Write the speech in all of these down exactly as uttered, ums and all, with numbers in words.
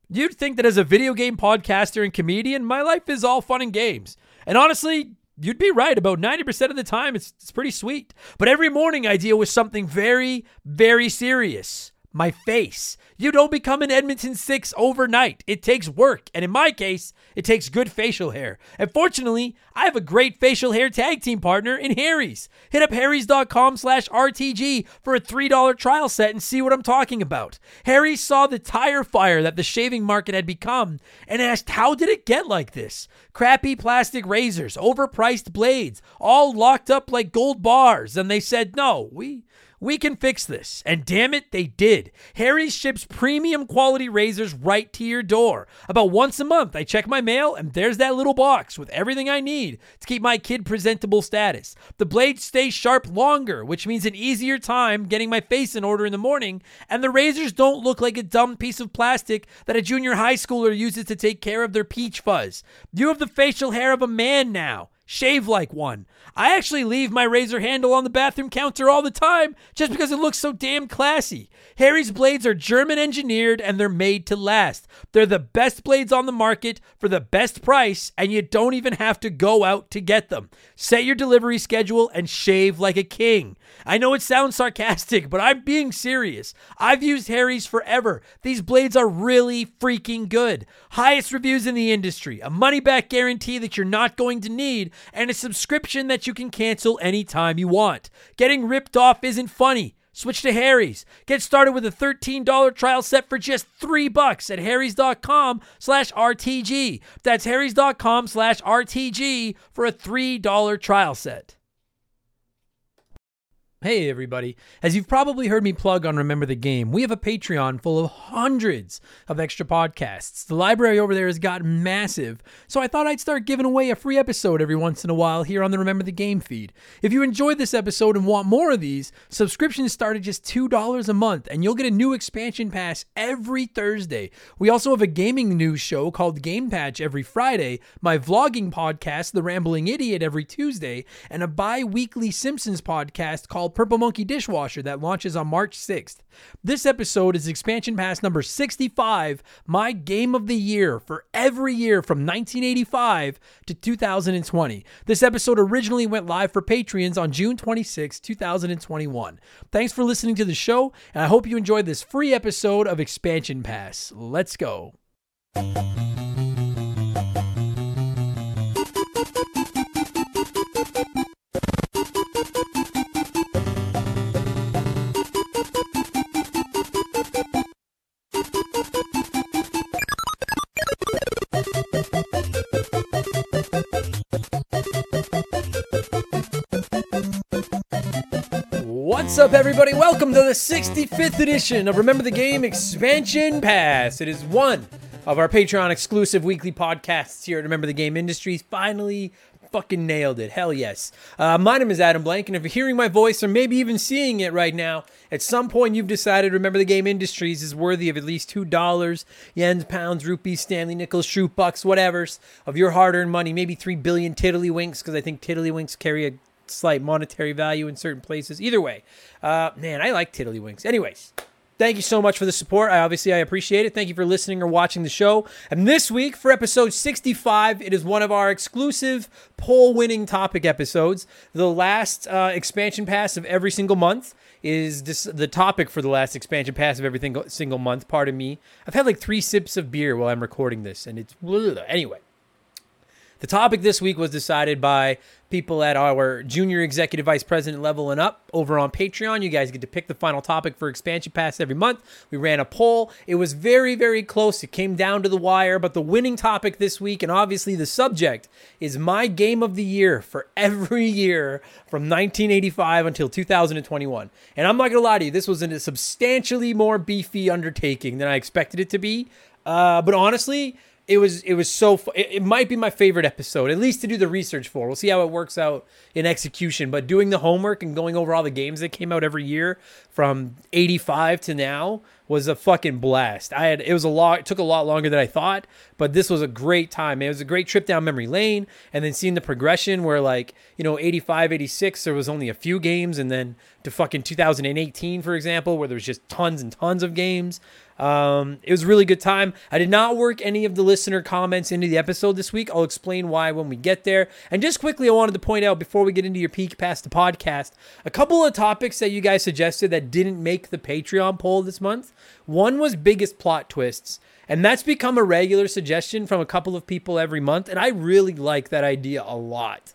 You'd think that as a video game podcaster and comedian, my life is all fun and games. And honestly, you'd be right. About ninety percent of the time, it's, it's pretty sweet. But every morning I deal with something very, very serious. My face. You don't become an Edmonton Six overnight. It takes work. And in my case, it takes good facial hair. And fortunately, I have a great facial hair tag team partner in Harry's. Hit up harrys.com slash RTG for a three dollar trial set and see what I'm talking about. Harry's saw the tire fire that the shaving market had become and asked, how did it get like this? Crappy plastic razors, overpriced blades, all locked up like gold bars. And they said, no, we... We can fix this. And damn it, they did. Harry's ships premium quality razors right to your door. About once a month, I check my mail, and there's that little box with everything I need to keep my kid presentable status. The blades stay sharp longer, which means an easier time getting my face in order in the morning, and the razors don't look like a dumb piece of plastic that a junior high schooler uses to take care of their peach fuzz. You have the facial hair of a man now. Shave like one. I actually leave my razor handle on the bathroom counter all the time just because it looks so damn classy. Harry's blades are German engineered and they're made to last. They're the best blades on the market for the best price, and you don't even have to go out to get them. Set your delivery schedule and shave like a king. I know it sounds sarcastic, but I'm being serious. I've used Harry's forever. These blades are really freaking good. Highest reviews in the industry, a money-back guarantee that you're not going to need, and a subscription that you can cancel anytime you want. Getting ripped off isn't funny. Switch to Harry's. Get started with a thirteen dollar trial set for just three bucks at harrys.com slash RTG. That's harrys.com slash RTG for a three dollar trial set. Hey everybody, as you've probably heard me plug on Remember the Game, we have a Patreon full of hundreds of extra podcasts. The library over there has gotten massive, so I thought I'd start giving away a free episode every once in a while here on the Remember the Game feed. If you enjoyed this episode and want more of these, subscriptions start at just two dollars a month, and you'll get a new expansion pass every Thursday. We also have a gaming news show called Game Patch every Friday, my vlogging podcast, The Rambling Idiot, every Tuesday, and a bi-weekly Simpsons podcast called Purple Monkey Dishwasher that launches on March sixth. This episode is expansion pass number sixty-five, my game of the year for every year from nineteen eighty-five to two thousand twenty. This episode originally went live for Patreons on June twenty-sixth, two thousand twenty-one. Thanks for listening to the show, and I hope you enjoyed this free episode of Expansion Pass. Let's go. What's up, everybody? Welcome to the sixty-fifth edition of Remember the Game Expansion Pass. It is one of our Patreon exclusive weekly podcasts here at Remember the Game Industries. Finally fucking nailed it. Hell yes. Uh, my name is Adam Blank, and if you're hearing my voice or maybe even seeing it right now, at some point you've decided Remember the Game Industries is worthy of at least two dollars, yens, pounds, rupees, Stanley, nickels, shroot, bucks, whatevers, of your hard-earned money, maybe three billion tiddlywinks, because I think tiddlywinks carry a slight monetary value in certain places. Either way, uh, man, I like tiddlywinks. Anyways, thank you so much for the support. I obviously I appreciate it. Thank you for listening or watching the show. And this week for episode sixty-five, it is one of our exclusive poll-winning topic episodes. The last uh, expansion pass of every single month is this, the topic for the last expansion pass of every single, single month. Pardon me. I've had like three sips of beer while I'm recording this, and it's anyway. The topic this week was decided by people at our junior executive vice president level and up over on Patreon. You guys get to pick the final topic for Expansion Pass every month. We ran a poll. It was very, very close. It came down to the wire, but the winning topic this week, and obviously the subject, is my game of the year for every year from nineteen eighty-five until two thousand twenty-one. And I'm not going to lie to you, this was a substantially more beefy undertaking than I expected it to be. Uh, but honestly, It was it was so fu- it, it might be my favorite episode, at least to do the research for. We'll see how it works out in execution. But doing the homework and going over all the games that came out every year from eighty-five to now was a fucking blast. I had it was a lot it took a lot longer than I thought, but this was a great time. It was a great trip down memory lane, and then seeing the progression where, like, you know, eighty-five, eighty-six there was only a few games, and then to fucking two thousand eighteen, for example, where there was just tons and tons of games. Um, it was a really good time. I did not work any of the listener comments into the episode this week. I'll explain why when we get there. And just quickly, I wanted to point out before we get into your peek past the podcast, a couple of topics that you guys suggested that didn't make the Patreon poll this month. One was biggest plot twists, and that's become a regular suggestion from a couple of people every month, and I really like that idea a lot.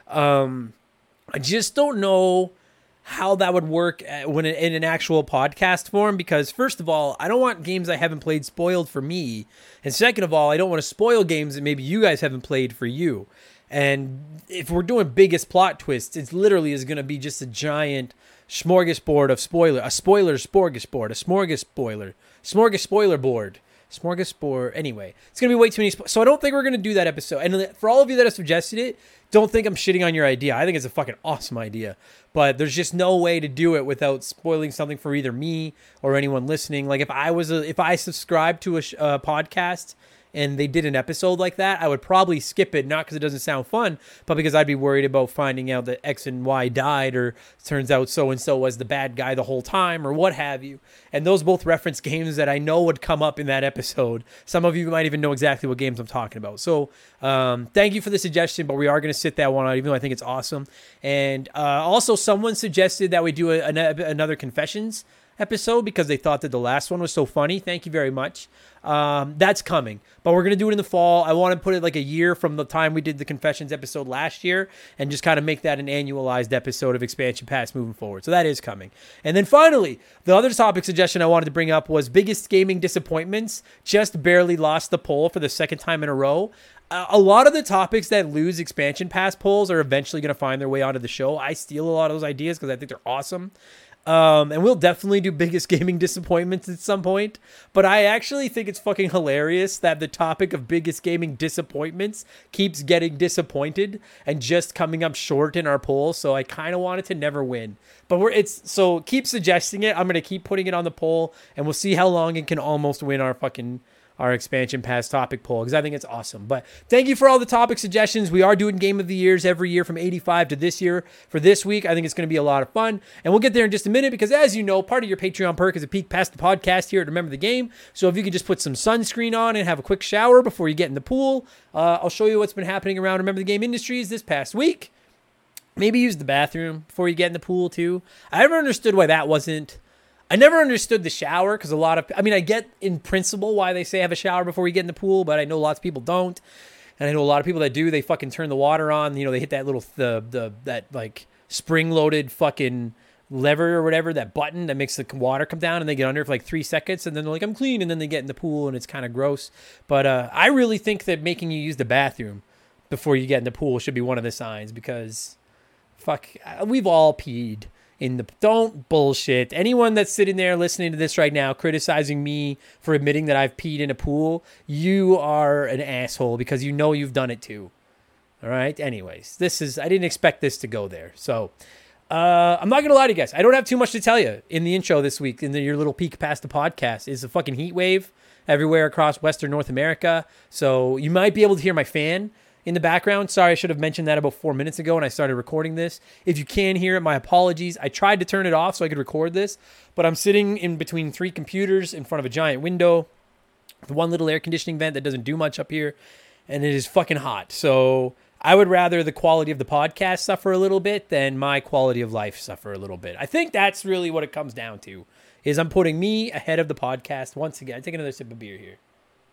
Um, I just don't know how that would work when in an actual podcast form, because first of all, I don't want games I haven't played spoiled for me, and second of all, I don't want to spoil games that maybe you guys haven't played for you. And if we're doing biggest plot twists, it literally is going to be just a giant smorgasbord of spoiler, a spoiler smorgasbord, a smorgaspoiler, smorgaspoiler board. Smorgasbord. Anyway, it's going to be way too many. Spo- so I don't think we're going to do that episode. And for all of you that have suggested it, don't think I'm shitting on your idea. I think it's a fucking awesome idea. But there's just no way to do it without spoiling something for either me or anyone listening. Like if I was a, if I subscribed to a, sh- a podcast and they did an episode like that, I would probably skip it, not because it doesn't sound fun, but because I'd be worried about finding out that X and Y died, or turns out so-and-so was the bad guy the whole time, or what have you. And those both reference games that I know would come up in that episode. Some of you might even know exactly what games I'm talking about. So um, thank you for the suggestion, but we are going to sit that one out, even though I think it's awesome. And uh, also someone suggested that we do a, an, another Confessions episode because they thought that the last one was so funny. Thank you very much. Um, that's coming, but we're going to do it in the fall. I want to put it like a year from the time we did the Confessions episode last year and just kind of make that an annualized episode of Expansion Pass moving forward. So that is coming. And then finally, the other topic suggestion I wanted to bring up was biggest gaming disappointments. Just barely lost the poll for the second time in a row. Uh, a lot of the topics that lose Expansion Pass polls are eventually going to find their way onto the show. I steal a lot of those ideas because I think they're awesome. Um, and we'll definitely do biggest gaming disappointments at some point. But I actually think it's fucking hilarious that the topic of biggest gaming disappointments keeps getting disappointed and just coming up short in our poll. So I kind of want it to never win. But we're it's so keep suggesting it. I'm gonna keep putting it on the poll, and we'll see how long it can almost win our fucking our Expansion Pass topic poll, because I think it's awesome. But thank you for all the topic suggestions. We are doing Game of the Years every year from eighty-five to this year. For this week, I think it's going to be a lot of fun. And we'll get there in just a minute, because as you know, part of your Patreon perk is a peek past the podcast here to Remember the Game. So if you could just put some sunscreen on and have a quick shower before you get in the pool, uh, I'll show you what's been happening around Remember the Game Industries this past week. Maybe use the bathroom before you get in the pool too. I never understood why that wasn't... I never understood the shower, because a lot of, I mean, I get in principle why they say have a shower before you get in the pool, but I know lots of people don't. And I know a lot of people that do, they fucking turn the water on. You know, they hit that little, the, the, that like spring loaded fucking lever or whatever, that button that makes the water come down, and they get under for like three seconds. And then they're like, I'm clean. And then they get in the pool and it's kind of gross. But uh, I really think that making you use the bathroom before you get in the pool should be one of the signs, because fuck, we've all peed. In the don't bullshit. Anyone that's sitting there listening to this right now criticizing me for admitting that I've peed in a pool, you are an asshole, because you know you've done it too. All right. Anyways, this is I didn't expect this to go there. So uh, I'm not gonna lie to you guys. I don't have too much to tell you in the intro this week. In the, your little peek past the podcast is a fucking heat wave everywhere across Western North America. So you might be able to hear my fan in the background. Sorry, I should have mentioned that about four minutes ago when I started recording this. If you can hear it, my apologies. I tried to turn it off so I could record this, but I'm sitting in between three computers in front of a giant window, the one little air conditioning vent that doesn't do much up here, and it is fucking hot. So I would rather the quality of the podcast suffer a little bit than my quality of life suffer a little bit. I think that's really what it comes down to, is I'm putting me ahead of the podcast. Once again, I take another sip of beer here.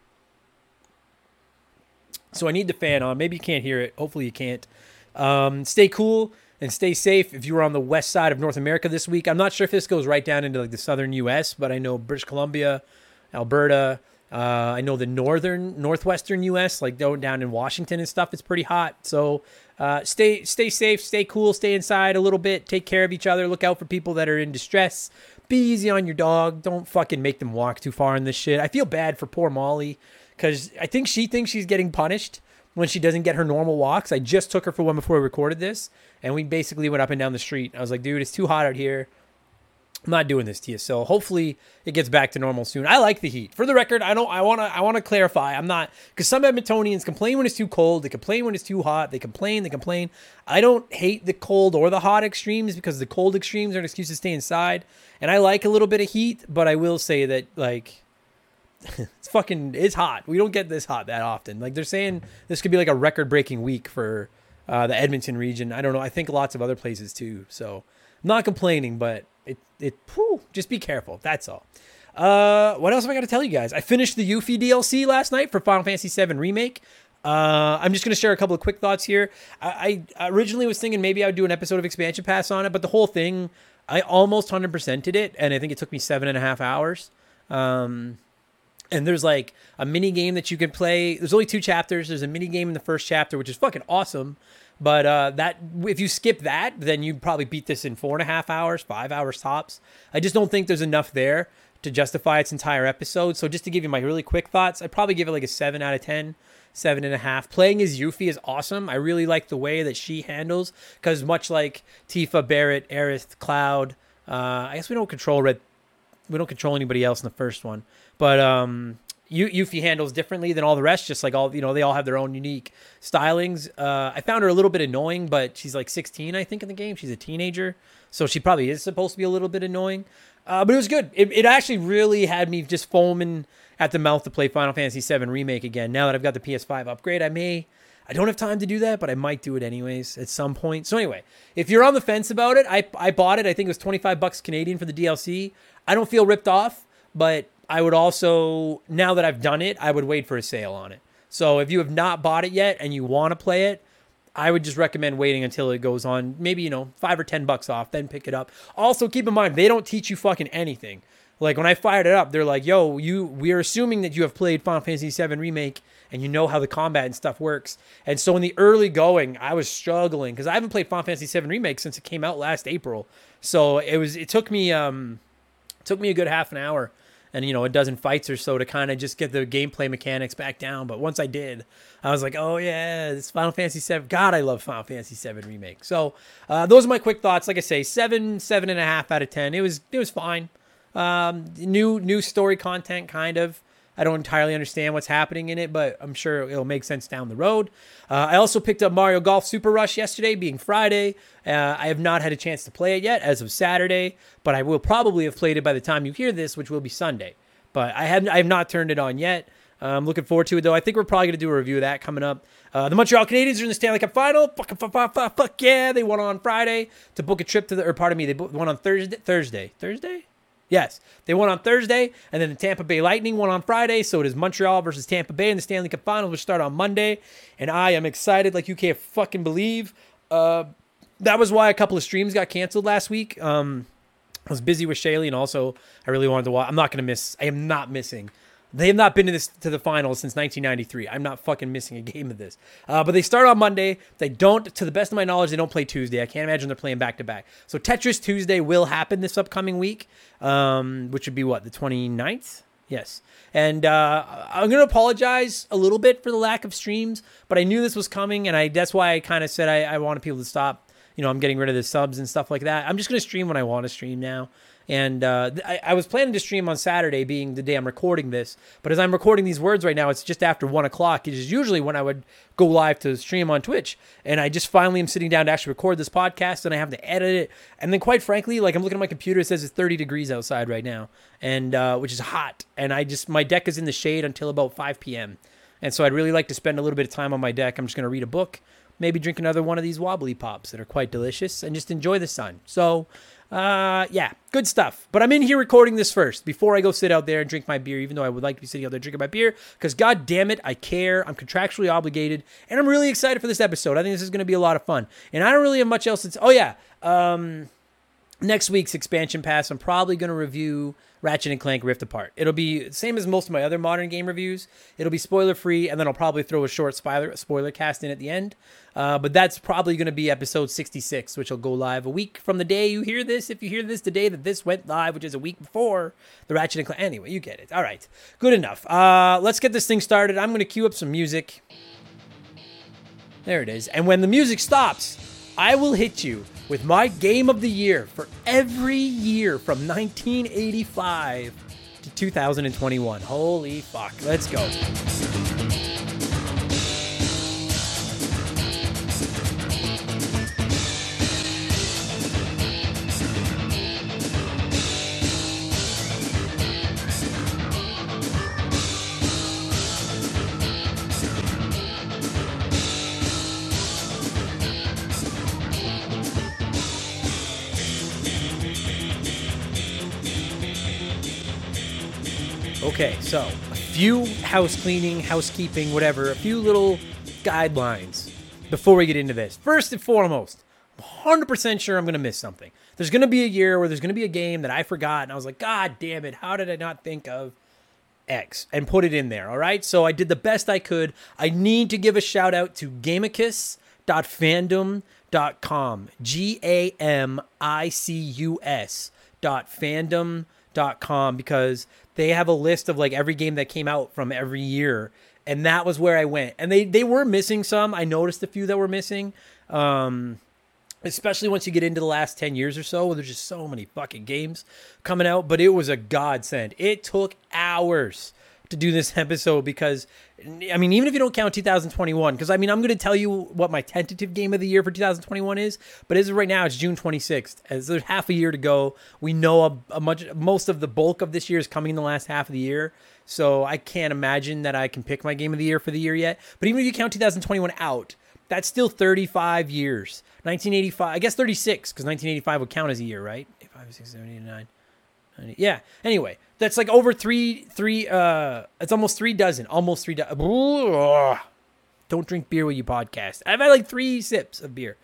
So I need the fan on. Maybe you can't hear it. Hopefully you can't. Um, stay cool and stay safe if you were on the west side of North America this week. I'm not sure if this goes right down into like the southern U S, but I know British Columbia, Alberta. Uh, I know the northern, northwestern U S, like down in Washington and stuff, it's pretty hot. So uh, stay stay safe, stay cool, stay inside a little bit. Take care of each other. Look out for people that are in distress. Be easy on your dog. Don't fucking make them walk too far in this shit. I feel bad for poor Molly, because I think she thinks she's getting punished when she doesn't get her normal walks. I just took her for one before we recorded this, and we basically went up and down the street. I was like, dude, it's too hot out here. I'm not doing this to you. So hopefully it gets back to normal soon. I like the heat. For the record, I don't. I want to. I want to clarify. I'm not, because some Edmontonians complain when it's too cold. They complain when it's too hot. They complain. They complain. I don't hate the cold or the hot extremes, because the cold extremes are an excuse to stay inside. And I like a little bit of heat, but I will say that, like, it's fucking. It's hot. We don't get this hot that often. Like, they're saying this could be like a record-breaking week for uh, the Edmonton region. I don't know. I think lots of other places too. So I'm not complaining, but. It, it, whew, just be careful. That's all. Uh, what else have I got to tell you guys? I finished the Yuffie D L C last night for Final Fantasy seven Remake. Uh, I'm just going to share a couple of quick thoughts here. I, I originally was thinking maybe I would do an episode of Expansion Pass on it, but the whole thing, I almost one hundred percented it, and I think it took me seven and a half hours. Um, and there's like a mini game that you can play. There's only two chapters. There's a mini game in the first chapter, which is fucking awesome. But uh, that if you skip that, then you'd probably beat this in four and a half hours, five hours tops. I just don't think there's enough there to justify its entire episode. So just to give you my really quick thoughts, I'd probably give it like a seven out of ten, seven and a half. Playing as Yuffie is awesome. I really like the way that she handles, because much like Tifa, Barret, Aerith, Cloud, uh, I guess we don't control Red. We don't control anybody else in the first one, but um, Yuffie handles differently than all the rest. Just like all, you know, they all have their own unique stylings. Uh, I found her a little bit annoying, but she's like sixteen, I think, in the game. She's a teenager, so she probably is supposed to be a little bit annoying. Uh, but it was good. It, it actually really had me just foaming at the mouth to play Final Fantasy seven Remake again. Now that I've got the P S five upgrade, I may, I don't have time to do that, but I might do it anyways at some point. So anyway, if you're on the fence about it, I I bought it. I think it was twenty-five bucks Canadian for the D L C. I don't feel ripped off, but I would also, now that I've done it, I would wait for a sale on it. So if you have not bought it yet and you want to play it, I would just recommend waiting until it goes on, maybe, you know, five or ten bucks off, then pick it up. Also, keep in mind, they don't teach you fucking anything. Like, when I fired it up, they're like, yo, you, we're assuming that you have played Final Fantasy seven Remake and you know how the combat and stuff works. And so in the early going, I was struggling, because I haven't played Final Fantasy seven Remake since it came out last April. So it was, it took me, um, it took me a good half an hour and, you know, a dozen fights or so to kind of just get the gameplay mechanics back down. But once I did, I was like, oh, yeah, this Final Fantasy seven. God, I love Final Fantasy seven Remake. So uh, those are my quick thoughts. Like I say, seven, seven and a half out of ten. It was it was fine. Um, new new story content, kind of. I don't entirely understand what's happening in it, but I'm sure it'll make sense down the road. Uh, I also picked up Mario Golf Super Rush yesterday, being Friday. Uh, I have not had a chance to play it yet as of Saturday, but I will probably have played it by the time you hear this, which will be Sunday. But I have I have not turned it on yet. I'm looking forward to it, though. I think we're probably going to do a review of that coming up. Uh, the Montreal Canadiens are in the Stanley Cup Final. Fuck, fuck, fuck, fuck, fuck yeah. They won on Friday to book a trip to the, or pardon me, they won on Thursday. Thursday. Thursday? Yes, they won on Thursday, and then the Tampa Bay Lightning won on Friday, so it is Montreal versus Tampa Bay in the Stanley Cup Finals, which start on Monday, and I am excited like you can't fucking believe. Uh, that was why a couple of streams got canceled last week. Um, I was busy with Shaylee, and also I really wanted to watch. I'm not going to miss. I am not missing. They have not been to this to the finals since nineteen ninety-three. I'm not fucking missing a game of this. Uh, but they start on Monday. They don't, to the best of my knowledge, they don't play Tuesday. I can't imagine they're playing back-to-back. So Tetris Tuesday will happen this upcoming week, um, which would be, what, the twenty-ninth? Yes. And uh, I'm going to apologize a little bit for the lack of streams, but I knew this was coming, and I that's why I kind of said I, I wanted people to stop. You know, I'm getting rid of the subs and stuff like that. I'm just going to stream when I want to stream now. And uh, I, I was planning to stream on Saturday, being the day I'm recording this. But as I'm recording these words right now, it's just after one o'clock. It is usually when I would go live to stream on Twitch. And I just finally am sitting down to actually record this podcast, and I have to edit it. And then quite frankly, like I'm looking at my computer, it says it's thirty degrees outside right now, and uh, which is hot. And I just, my deck is in the shade until about five p.m. And so I'd really like to spend a little bit of time on my deck. I'm just going to read a book, maybe drink another one of these wobbly pops that are quite delicious, and just enjoy the sun. So... Uh, yeah, good stuff. But I'm in here recording this first before I go sit out there and drink my beer, even though I would like to be sitting out there drinking my beer, because god damn it, I care. I'm contractually obligated, and I'm really excited for this episode. I think this is going to be a lot of fun. And I don't really have much else to... T- oh, yeah. Um, next week's expansion pass, I'm probably going to review Ratchet and Clank Rift Apart. It'll be the same as most of my other modern game reviews. It'll be spoiler-free, and then I'll probably throw a short spoiler, spoiler cast in at the end. Uh, but that's probably going to be episode sixty-six, which will go live a week from the day you hear this. If you hear this the day that this went live, which is a week before the Ratchet and Clank. Anyway, you get it. All right. Good enough. Uh, let's get this thing started. I'm going to cue up some music. There it is. And when the music stops, I will hit you with my game of the year for every year from nineteen eighty-five to two thousand twenty-one. Holy fuck. Let's go. Okay, so a few house cleaning, housekeeping, whatever, a few little guidelines before we get into this. First and foremost, I'm one hundred percent sure I'm going to miss something. There's going to be a year where there's going to be a game that I forgot, and I was like, God damn it, how did I not think of X and put it in there, all right? So I did the best I could. I need to give a shout out to gamicus dot fandom dot com, G A M I C U S dot fandom dot com, because they have a list of like every game that came out from every year, and that was where I went. And they they were missing some. I noticed a few that were missing, um, especially once you get into the last ten years or so, where there's just so many fucking games coming out. But it was a godsend. It took hours to do this episode because, I mean, even if you don't count two thousand twenty-one, because I mean, I'm going to tell you what my tentative game of the year for two thousand twenty-one is, but as of right now, it's June twenty-sixth. As there's half a year to go, we know a, a much most of the bulk of this year is coming in the last half of the year, so I can't imagine that I can pick my game of the year for the year yet. But even if you count two thousand twenty-one out, that's still thirty-five years. nineteen eighty-five, I guess thirty-six, because nineteen eighty-five would count as a year, right? five, six, seven, eight, nine. Yeah. Anyway, that's like over three, three, uh, it's almost three dozen, almost three dozen. Don't drink beer when you podcast. I've had like three sips of beer.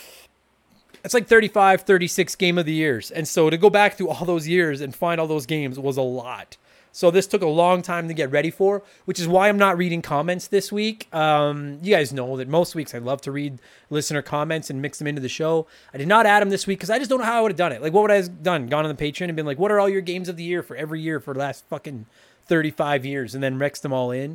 It's like thirty-five, thirty-six game of the years. And so to go back through all those years and find all those games was a lot. So this took a long time to get ready for, which is why I'm not reading comments this week. Um, you guys know that most weeks I love to read listener comments and mix them into the show. I did not add them this week because I just don't know how I would have done it. Like, what would I have done? Gone on the Patreon and been like, what are all your games of the year for every year for the last fucking thirty-five years? And then mixed them all in.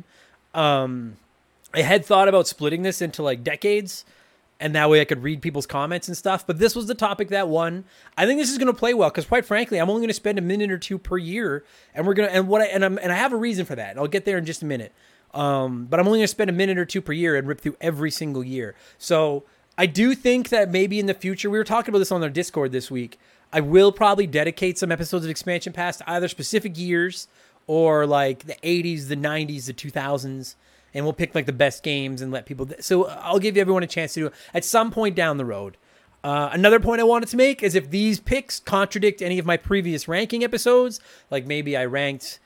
Um, I had thought about splitting this into like decades, and that way I could read people's comments and stuff. But this was the topic that won. I think this is going to play well because, quite frankly, I'm only going to spend a minute or two per year, and we're gonna and what I and I'm and I have a reason for that. I'll get there in just a minute. Um, but I'm only going to spend a minute or two per year and rip through every single year. So I do think that maybe in the future, we were talking about this on our Discord this week, I will probably dedicate some episodes of Expansion Pass to either specific years or like the eighties, the nineties, the two thousands. And we'll pick like the best games and let people. So I'll give everyone a chance to do it at some point down the road. Uh, another point I wanted to make is if these picks contradict any of my previous ranking episodes, like maybe I ranked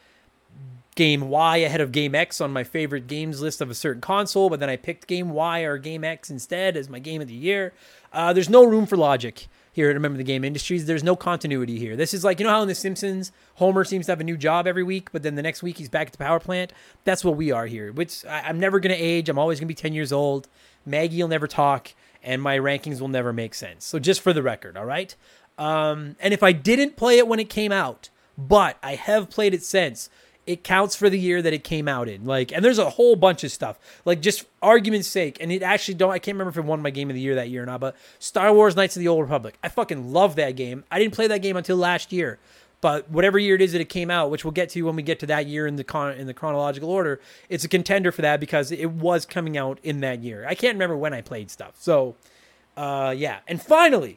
game Y ahead of game X on my favorite games list of a certain console, but then I picked game Y or game X instead as my game of the year. Uh, there's no room for logic here at Remember the Game Industries. There's no continuity here. This is like, you know how in The Simpsons, Homer seems to have a new job every week, but then the next week he's back at the power plant? That's what we are here, which I, I'm never going to age. I'm always going to be ten years old. Maggie will never talk, and my rankings will never make sense. So just for the record, all right? Um, and if I didn't play it when it came out, but I have played it since, it counts for the year that it came out in. Like, and there's a whole bunch of stuff. Like, just argument's sake, and it actually don't, I can't remember if it won my game of the year that year or not, but Star Wars Knights of the Old Republic. I fucking love that game. I didn't play that game until last year, but whatever year it is that it came out, which we'll get to when we get to that year in the con, in the chronological order, it's a contender for that because it was coming out in that year. I can't remember when I played stuff. So, uh, yeah. And finally,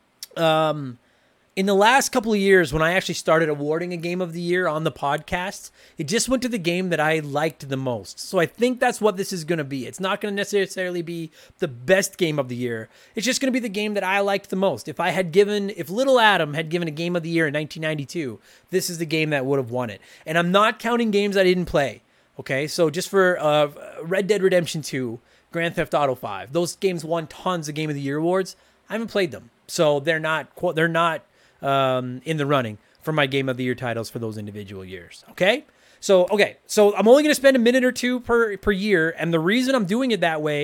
um, in the last couple of years, when I actually started awarding a game of the year on the podcast, it just went to the game that I liked the most. So I think that's what this is going to be. It's not going to necessarily be the best game of the year. It's just going to be the game that I liked the most. If I had given, if Little Adam had given a game of the year in nineteen ninety-two, this is the game that would have won it. And I'm not counting games I didn't play. Okay, so just for uh, Red Dead Redemption two, Grand Theft Auto five, those games won tons of Game of the Year awards. I haven't played them, so they're not they're not. Um, in the running for my game of the year titles for those individual years. Okay. So, okay. So I'm only going to spend a minute or two per, per year. And the reason I'm doing it that way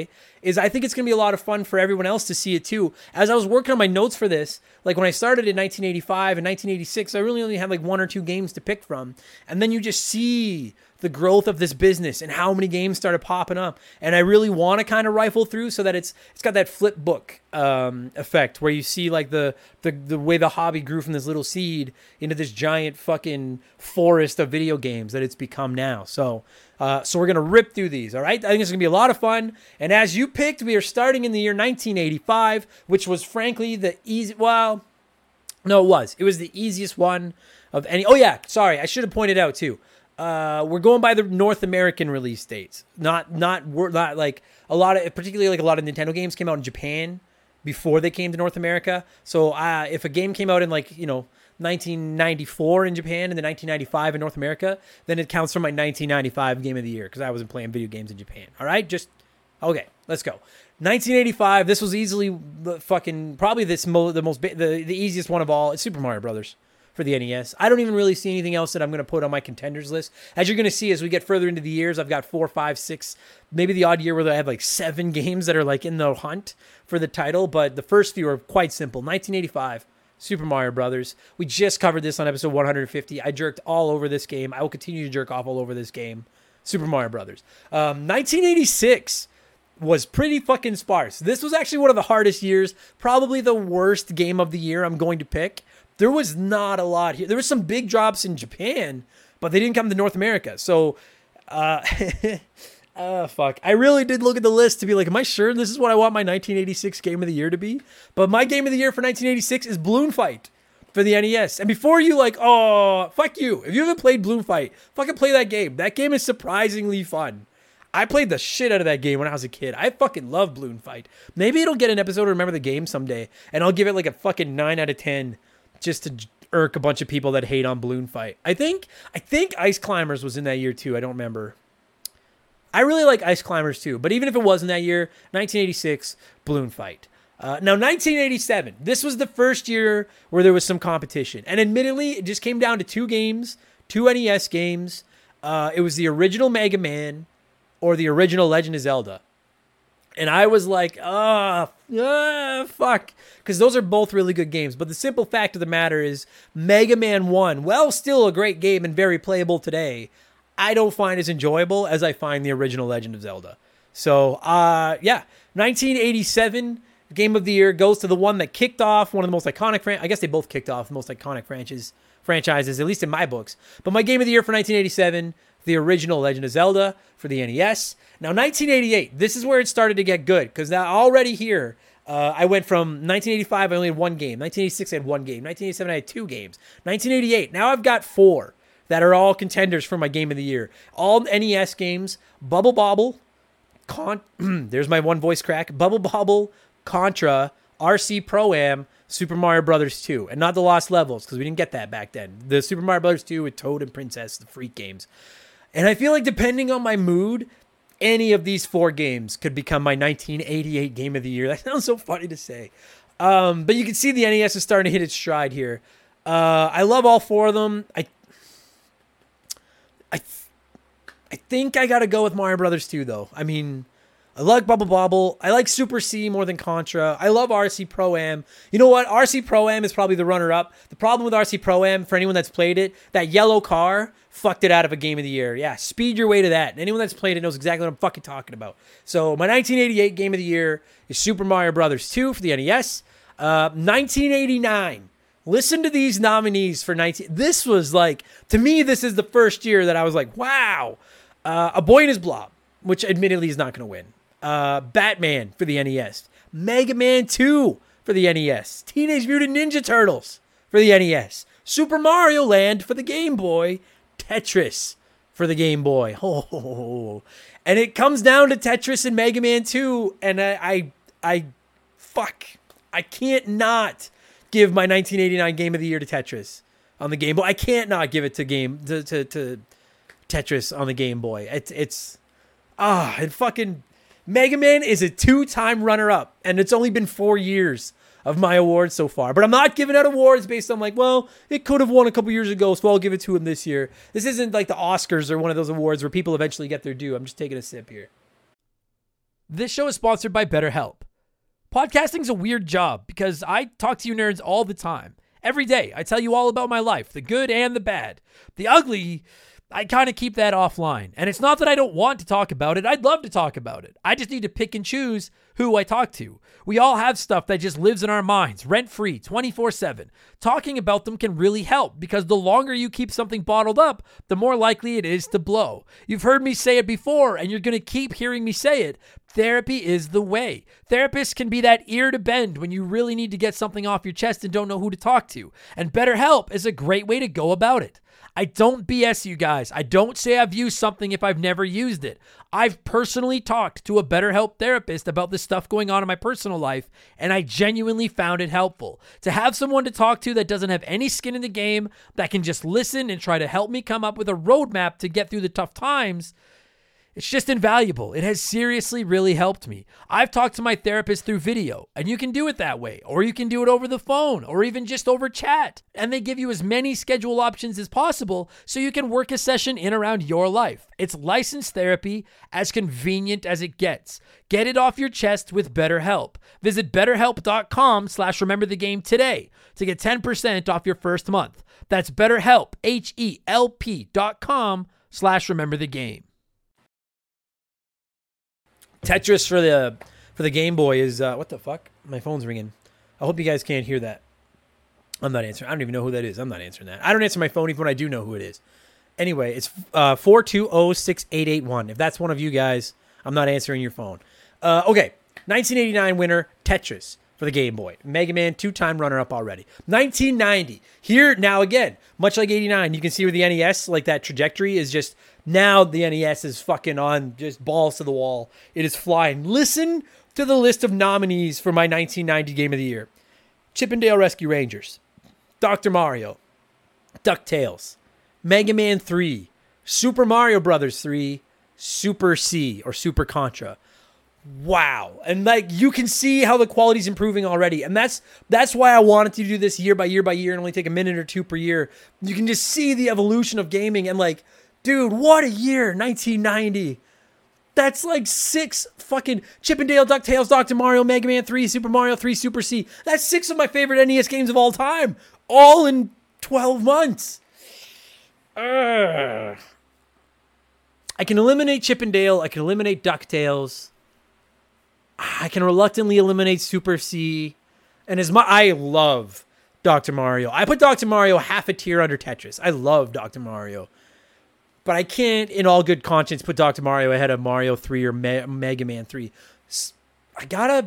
is I think it's going to be a lot of fun for everyone else to see it too. As I was working on my notes for this, like when I started in nineteen eighty-five and nineteen eighty-six, I really only had like one or two games to pick from. And then you just see the growth of this business and how many games started popping up. And I really want to kind of rifle through so that it's it's got that flip book um, effect where you see like the, the the way the hobby grew from this little seed into this giant fucking forest of video games that it's become now. So uh, so we're going to rip through these, all right? I think it's going to be a lot of fun. And as you picked, we are starting in the year nineteen eighty-five, which was frankly the easy, well, no, it was. It was the easiest one of any. Oh, yeah, sorry. I should have pointed out too. Uh, we're going by the North American release dates, not not not like a lot of, particularly like a lot of Nintendo games came out in Japan before they came to North America. So uh, if a game came out in like you know nineteen ninety-four in Japan and then nineteen ninety-five in North America, then it counts for my nineteen ninety-five game of the year because I wasn't playing video games in Japan. All right, just okay. Let's go. nineteen eighty-five. This was easily the fucking probably this mo- the most the the easiest one of all. It's Super Mario Brothers for the N E S. I don't even really see anything else that I'm going to put on my contenders list. As you're going to see as we get further into the years, I've got four, five, six, maybe the odd year where I have like seven games that are like in the hunt for the title, but the first few are quite simple. nineteen eighty-five, Super Mario Brothers. We just covered this on episode one hundred fifty. I jerked all over this game. I will continue to jerk off all over this game. Super Mario Brothers. Um, nineteen eighty-six was pretty fucking sparse. This was actually one of the hardest years, probably the worst game of the year I'm going to pick. There was not a lot here. There was some big drops in Japan, but they didn't come to North America. So, uh, uh, fuck. I really did look at the list to be like, am I sure this is what I want my nineteen eighty-six game of the year to be? But my game of the year for nineteen eighty-six is Balloon Fight for the N E S. And before you like, oh, fuck you. If you haven't played Balloon Fight, fucking play that game. That game is surprisingly fun. I played the shit out of that game when I was a kid. I fucking love Balloon Fight. Maybe it'll get an episode of Remember the Game someday, and I'll give it like a fucking nine out of ten just to irk a bunch of people that hate on Balloon Fight. I think I think Ice Climbers was in that year too. I don't remember. I really like Ice Climbers too, but even if it wasn't that year, nineteen eighty-six, Balloon Fight. Uh, now, nineteen eighty-seven, this was the first year where there was some competition. And admittedly, it just came down to two games, two N E S games. Uh, it was the original Mega Man or the original Legend of Zelda. And I was like, ah, oh, uh, fuck. Because those are both really good games. But the simple fact of the matter is Mega Man one, while still a great game and very playable today, I don't find as enjoyable as I find the original Legend of Zelda. So, uh, yeah, nineteen eighty-seven Game of the Year goes to the one that kicked off one of the most iconic, fran- I guess they both kicked off the most iconic franchises, franchises, at least in my books. But my Game of the Year for nineteen eighty-seven, the original Legend of Zelda for the N E S. Now, nineteen eighty-eight, this is where it started to get good, because now already here, uh, I went from nineteen eighty-five, I only had one game. nineteen eighty-six, I had one game. nineteen eighty-seven, I had two games. nineteen eighty-eight, now I've got four that are all contenders for my Game of the Year. All N E S games, Bubble Bobble, Con- there's my one voice crack, Bubble Bobble, Contra, R C Pro-Am, Super Mario Brothers two, and not the Lost Levels, because we didn't get that back then. The Super Mario Brothers two with Toad and Princess, the Freak games. And I feel like depending on my mood, any of these four games could become my nineteen eighty-eight Game of the Year. That sounds so funny to say. Um, but you can see the N E S is starting to hit its stride here. Uh, I love all four of them. I I, I think I got to go with Mario Brothers two, though. I mean, I like Bubble Bobble. I like Super C more than Contra. I love R C Pro-Am. You know what? R C Pro-Am is probably the runner-up. The problem with R C Pro-Am, for anyone that's played it, that yellow car fucked it out of a Game of the Year. Yeah, speed your way to that. And anyone that's played it knows exactly what I'm fucking talking about. So my nineteen eighty-eight Game of the Year is Super Mario Brothers two for the N E S. Uh, nineteen eighty-nine. Listen to these nominees for nineteen. This was like, to me, this is the first year that I was like, wow. Uh, A Boy and His Blob, which admittedly is not going to win. Uh, Batman for the N E S. Mega Man two for the N E S. Teenage Mutant Ninja Turtles for the N E S. Super Mario Land for the Game Boy. Tetris for the Game Boy. Oh, and it comes down to Tetris and Mega Man two, and I, I, I, fuck, I can't not give my nineteen eighty-nine Game of the Year to Tetris on the Game Boy. I can't not give it to game to to, to Tetris on the Game Boy. It's it's ah, and fucking Mega Man is a two-time runner-up, and it's only been four years of my awards so far. But I'm not giving out awards based on like, well, it could have won a couple years ago, so I'll give it to him this year. This isn't like the Oscars or one of those awards where people eventually get their due. I'm just taking a sip here. This show is sponsored by BetterHelp. Podcasting's a weird job because I talk to you nerds all the time. Every day, I tell you all about my life, the good and the bad. The ugly, I kind of keep that offline. And it's not that I don't want to talk about it. I'd love to talk about it. I just need to pick and choose who I talk to. We all have stuff that just lives in our minds, rent-free, twenty-four seven. Talking about them can really help because the longer you keep something bottled up, the more likely it is to blow. You've heard me say it before, and you're going to keep hearing me say it. Therapy is the way. Therapists can be that ear to bend when you really need to get something off your chest and don't know who to talk to. And BetterHelp is a great way to go about it. I don't B S you guys. I don't say I've used something if I've never used it. I've personally talked to a BetterHelp therapist about the stuff going on in my personal life, and I genuinely found it helpful. To have someone to talk to that doesn't have any skin in the game, that can just listen and try to help me come up with a roadmap to get through the tough times, it's just invaluable. It has seriously really helped me. I've talked to my therapist through video, and you can do it that way, or you can do it over the phone, or even just over chat. And they give you as many schedule options as possible so you can work a session in around your life. It's licensed therapy, as convenient as it gets. Get it off your chest with BetterHelp. Visit betterhelp.com slash remember the game today to get ten percent off your first month. That's BetterHelp, H-E-L-P dot com slash remember the game. Tetris for the for the Game Boy is, uh, what the fuck? My phone's ringing. I hope you guys can't hear that. I'm not answering. I don't even know who that is. I'm not answering that. I don't answer my phone even when I do know who it is. Anyway, it's uh, four two zero, six eight eight one. If that's one of you guys, I'm not answering your phone. Uh, okay, nineteen eighty-nine winner, Tetris for the Game Boy. Mega Man, two-time runner-up already. nineteen ninety. Here, now again, much like eighty-nine, you can see where the N E S, like that trajectory is just... Now the N E S is fucking on just balls to the wall. It is flying. Listen to the list of nominees for my nineteen ninety Game of the Year. Chip 'n Dale Rescue Rangers, Doctor Mario, DuckTales, Mega Man three, Super Mario Brothers three, Super C or Super Contra. Wow. And like you can see how the quality's improving already. And that's that's why I wanted to do this year by year by year and only take a minute or two per year. You can just see the evolution of gaming and like, dude, what a year, nineteen ninety. That's like six fucking Chip 'n Dale, DuckTales, Doctor Mario, Mega Man three, Super Mario three, Super C. That's six of my favorite N E S games of all time. All in twelve months. Ugh. I can eliminate Chip 'n Dale. I can eliminate DuckTales. I can reluctantly eliminate Super C. And as my, I love Doctor Mario. I put Doctor Mario half a tier under Tetris. I love Doctor Mario. But I can't, in all good conscience, put Doctor Mario ahead of Mario three or Me- Mega Man three. I gotta...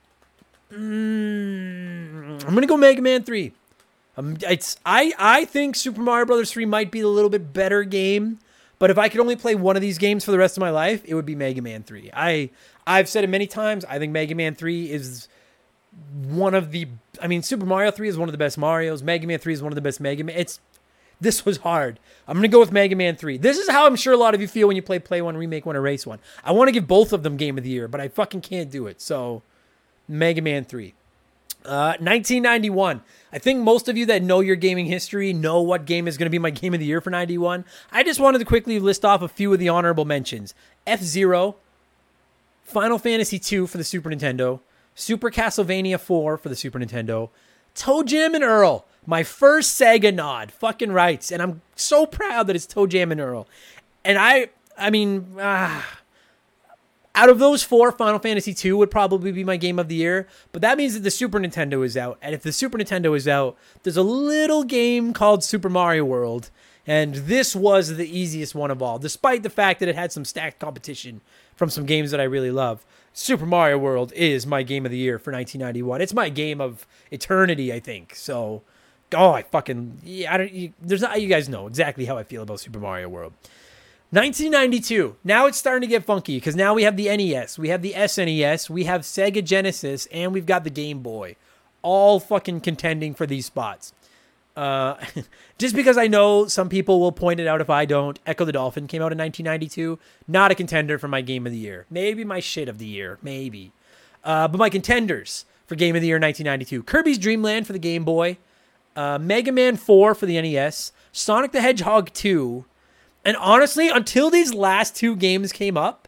Mm, I'm gonna go Mega Man three. Um, it's I, I think Super Mario Brothers three might be a little bit better game. But if I could only play one of these games for the rest of my life, it would be Mega Man three. I, I've said it many times. I think Mega Man three is one of the... I mean, Super Mario three is one of the best Marios. Mega Man three is one of the best Mega Man... It's... This was hard. I'm going to go with Mega Man three. This is how I'm sure a lot of you feel when you play Play one, Remake one, or Race one. I want to give both of them Game of the Year, but I fucking can't do it. So, Mega Man three. Uh, nineteen ninety-one. I think most of you that know your gaming history know what game is going to be my Game of the Year for ninety-one. I just wanted to quickly list off a few of the honorable mentions. F-Zero, Final Fantasy two for the Super Nintendo, Super Castlevania four for the Super Nintendo, ToeJam and Earl. My first Sega nod, fucking rights, and I'm so proud that it's ToeJam and Earl. And I, I mean, uh, out of those four, Final Fantasy two would probably be my Game of the Year, but that means that the Super Nintendo is out, and if the Super Nintendo is out, there's a little game called Super Mario World, and this was the easiest one of all, despite the fact that it had some stacked competition from some games that I really love. Super Mario World is my Game of the Year for nineteen ninety-one. It's my game of eternity, I think, so... Oh, I fucking... Yeah, I don't... You, there's not, you guys know exactly how I feel about Super Mario World. nineteen ninety-two. Now it's starting to get funky because now we have the N E S, we have the S N E S, we have Sega Genesis, and we've got the Game Boy. All fucking contending for these spots. Uh, just because I know some people will point it out if I don't. Echo the Dolphin came out in nineteen ninety-two. Not a contender for my Game of the Year. Maybe my shit of the year. Maybe. Uh, but my contenders for Game of the Year nineteen ninety-two. Kirby's Dream Land for the Game Boy. Uh, Mega Man four for the N E S, Sonic the Hedgehog two, and honestly, until these last two games came up,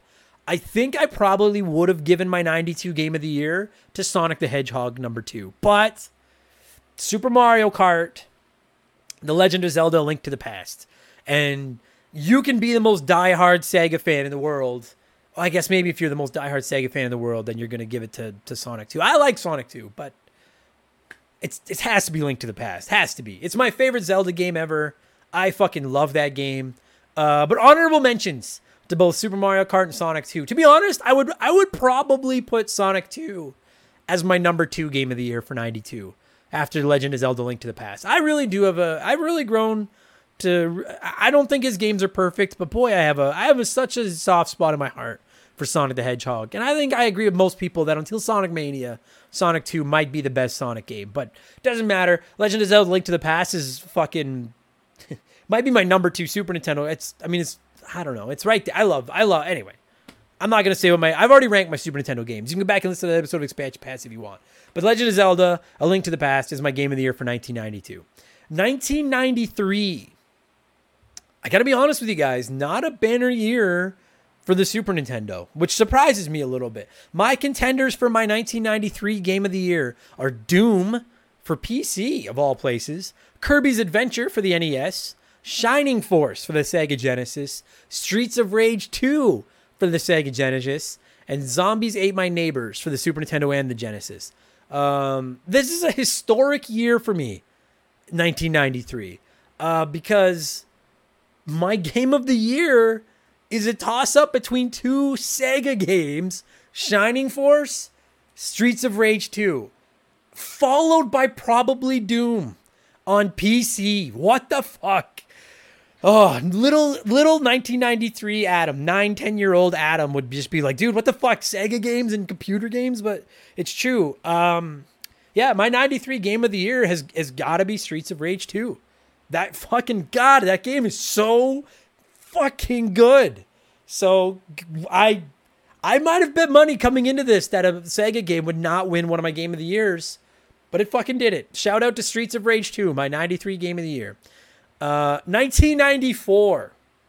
I think I probably would have given my ninety-two game of the year to Sonic the Hedgehog number two. But Super Mario Kart, The Legend of Zelda: A Link to the Past. And you can be the most diehard Sega fan in the world. Well, I guess maybe if you're the most diehard Sega fan in the world, then you're going to give it to, to Sonic two. I like Sonic two, but it's it has to be Link to the Past. Has to be. It's my favorite Zelda game ever. I fucking love that game. Uh, but honorable mentions to both Super Mario Kart and Sonic two. To be honest, I would I would probably put Sonic two as my number two game of the year for ninety-two after The Legend of Zelda: Link to the Past. I really do have a I've really grown to I don't think his games are perfect, but boy, I have a I have a, such a soft spot in my heart for Sonic the Hedgehog. And I think I agree with most people that until Sonic Mania, Sonic two might be the best Sonic game, but it doesn't matter. Legend of Zelda: Link to the Past is fucking might be my number two Super Nintendo. It's I mean it's I don't know. It's right there. I love, I love, anyway. I'm not going to say what my, I've already ranked my Super Nintendo games. You can go back and listen to that episode of Expansion Pass if you want. But Legend of Zelda: A Link to the Past is my game of the year for nineteen ninety-two. nineteen ninety-three. I got to be honest with you guys, not a banner year for the Super Nintendo, which surprises me a little bit. My contenders for my nineteen ninety-three game of the year are Doom for P C, of all places, Kirby's Adventure for the N E S, Shining Force for the Sega Genesis, Streets of Rage two for the Sega Genesis, and Zombies Ate My Neighbors for the Super Nintendo and the Genesis. Um, this is a historic year for me, nineteen ninety-three, uh, because my game of the year is a toss-up between two Sega games, Shining Force, Streets of Rage two, followed by probably Doom on P C. What the fuck? Oh, little little nineteen ninety-three Adam, nine, ten-year-old Adam would just be like, dude, what the fuck? Sega games and computer games? But it's true. Um, yeah, my ninety-three game of the year has, has got to be Streets of Rage two. That fucking, God, that game is so fucking good. So I I might have bet money coming into this that a Sega game would not win one of my game of the years, but it fucking did it. Shout out to Streets of Rage two, my ninety-three game of the year. Uh, nineteen ninety-four.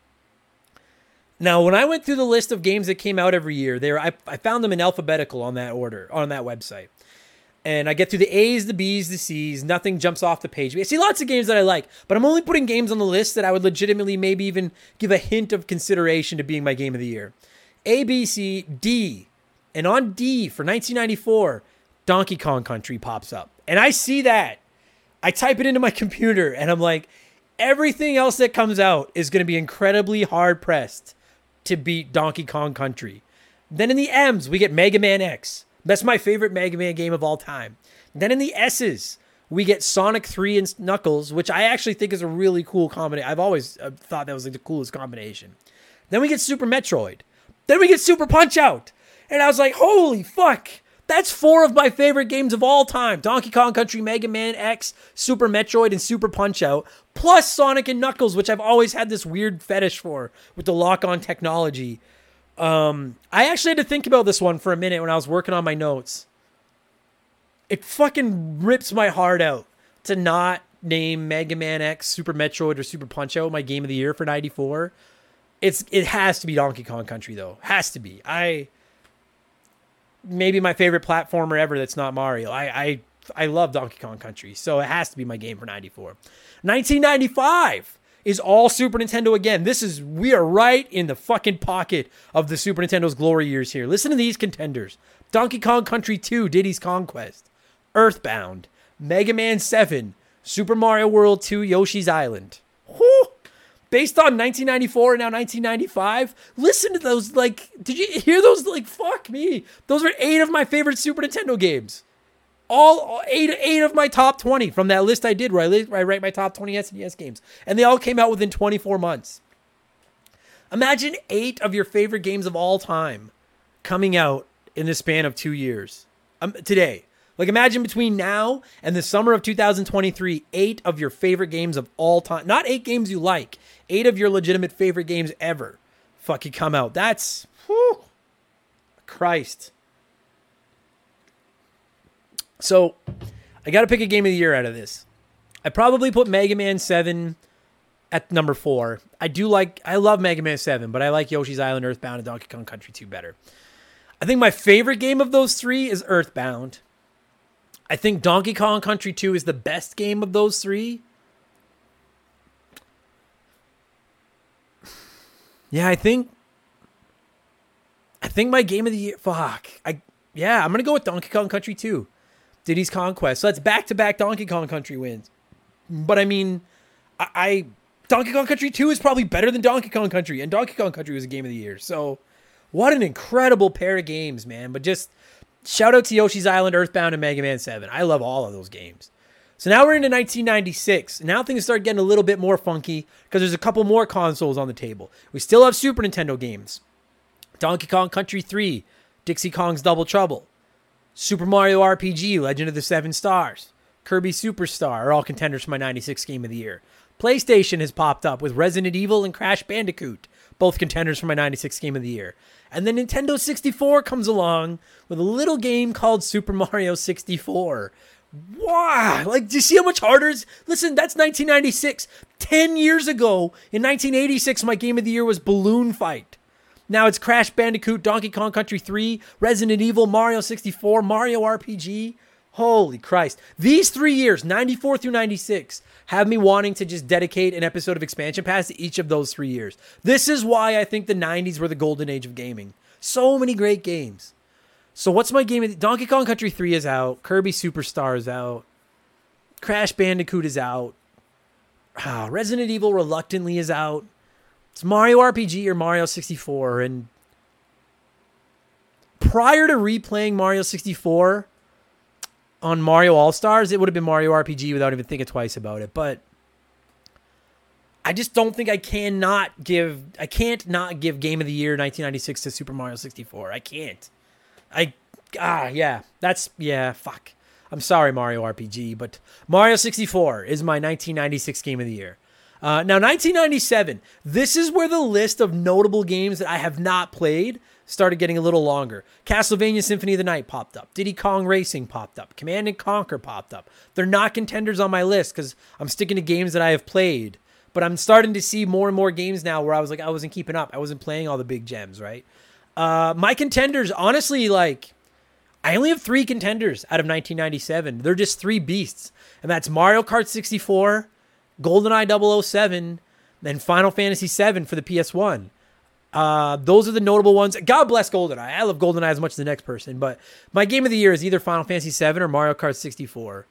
Now, when I went through the list of games that came out every year, there I, I found them in alphabetical on that order, on that website. And I get through the A's, the B's, the C's. Nothing jumps off the page. I see lots of games that I like, but I'm only putting games on the list that I would legitimately maybe even give a hint of consideration to being my game of the year. A, B, C, D. And on D for nineteen ninety-four, Donkey Kong Country pops up. And I see that. I type it into my computer and I'm like, everything else that comes out is going to be incredibly hard-pressed to beat Donkey Kong Country. Then in the M's, we get Mega Man X. That's my favorite Mega Man game of all time. Then in the S's, we get Sonic three and Knuckles, which I actually think is a really cool combination. I've always uh, thought that was like the coolest combination. Then we get Super Metroid. Then we get Super Punch-Out! And I was like, holy fuck! That's four of my favorite games of all time. Donkey Kong Country, Mega Man X, Super Metroid, and Super Punch-Out. Plus Sonic and Knuckles, which I've always had this weird fetish for with the lock-on technology. Um, I actually had to think about this one for a minute when I was working on my notes. It fucking rips my heart out to not name Mega Man X, Super Metroid, or Super Punch-Out my game of the year for ninety-four. It's it has to be Donkey Kong Country though. Has to be. I maybe my favorite platformer ever that's not Mario. I I I love Donkey Kong Country, so it has to be my game for ninety-four. nineteen ninety-five is all Super Nintendo again. This is, we are right in the fucking pocket of the Super Nintendo's glory years here. Listen to these contenders. Donkey Kong Country two, Diddy's Conquest, Earthbound, Mega Man seven, Super Mario World two, Yoshi's Island. Whew. Based on nineteen ninety-four and now nineteen ninety-five, listen to those, like, did you hear those? Like, fuck me. Those are eight of my favorite Super Nintendo games. All, all eight, eight of my top twenty from that list I did where I, li- where I rank my top twenty S N E S games. And they all came out within twenty-four months. Imagine eight of your favorite games of all time coming out in the span of two years. Um, today. Like, imagine between now and the summer of two thousand twenty-three, eight of your favorite games of all time. Not eight games you like. Eight of your legitimate favorite games ever fucking come out. That's, whew, Christ. So, I got to pick a game of the year out of this. I probably put Mega Man seven at number four. I do like, I love Mega Man seven, but I like Yoshi's Island, Earthbound, and Donkey Kong Country two better. I think my favorite game of those three is Earthbound. I think Donkey Kong Country two is the best game of those three. Yeah, I think I think my game of the year, fuck. I yeah, I'm going to go with Donkey Kong Country two. Diddy's Conquest. So that's back-to-back Donkey Kong Country wins. But I mean, I, I Donkey Kong Country two is probably better than Donkey Kong Country, and Donkey Kong Country was a game of the year. So what an incredible pair of games, man. But just shout out to Yoshi's Island, Earthbound, and Mega Man seven. I love all of those games. So now we're into nineteen ninety-six. Now things start getting a little bit more funky because there's a couple more consoles on the table. We still have Super Nintendo games. Donkey Kong Country three, Dixie Kong's Double Trouble, Super Mario R P G, Legend of the Seven Stars, Kirby Superstar are all contenders for my ninety-six Game of the Year. PlayStation has popped up with Resident Evil and Crash Bandicoot, both contenders for my ninety-six Game of the Year. And then Nintendo sixty-four comes along with a little game called Super Mario sixty-four. Wow, like, do you see how much harder it is? Listen, that's nineteen ninety-six. Ten years ago, in nineteen eighty-six, my Game of the Year was Balloon Fight. Now it's Crash Bandicoot, Donkey Kong Country three, Resident Evil, Mario sixty-four, Mario R P G. Holy Christ. These three years, ninety-four through ninety-six, have me wanting to just dedicate an episode of Expansion Pass to each of those three years. This is why I think the nineties were the golden age of gaming. So many great games. So what's my game? Of, Donkey Kong Country three is out. Kirby Superstar is out. Crash Bandicoot is out. Ah, Resident Evil reluctantly is out. It's Mario R P G or Mario sixty-four. And prior to replaying Mario sixty-four on Mario All-Stars, it would have been Mario R P G without even thinking twice about it. But I just don't think I can not give, I can't not give Game of the Year nineteen ninety-six to Super Mario sixty-four. I can't. I, ah, yeah, that's, yeah, fuck. I'm sorry, Mario R P G, but Mario sixty-four is my nineteen ninety-six Game of the Year. Uh, now, nineteen ninety-seven, this is where the list of notable games that I have not played started getting a little longer. Castlevania Symphony of the Night popped up. Diddy Kong Racing popped up. Command and Conquer popped up. They're not contenders on my list because I'm sticking to games that I have played, but I'm starting to see more and more games now where I was like, I wasn't keeping up. I wasn't playing all the big gems, right? Uh, my contenders, honestly, like, I only have three contenders out of nineteen ninety-seven. They're just three beasts. And that's Mario Kart sixty-four, GoldenEye double oh seven, and Final Fantasy seven for the P S one. Uh, those are the notable ones. God bless GoldenEye. I love GoldenEye as much as the next person, but my game of the year is either Final Fantasy seven or Mario Kart sixty-four.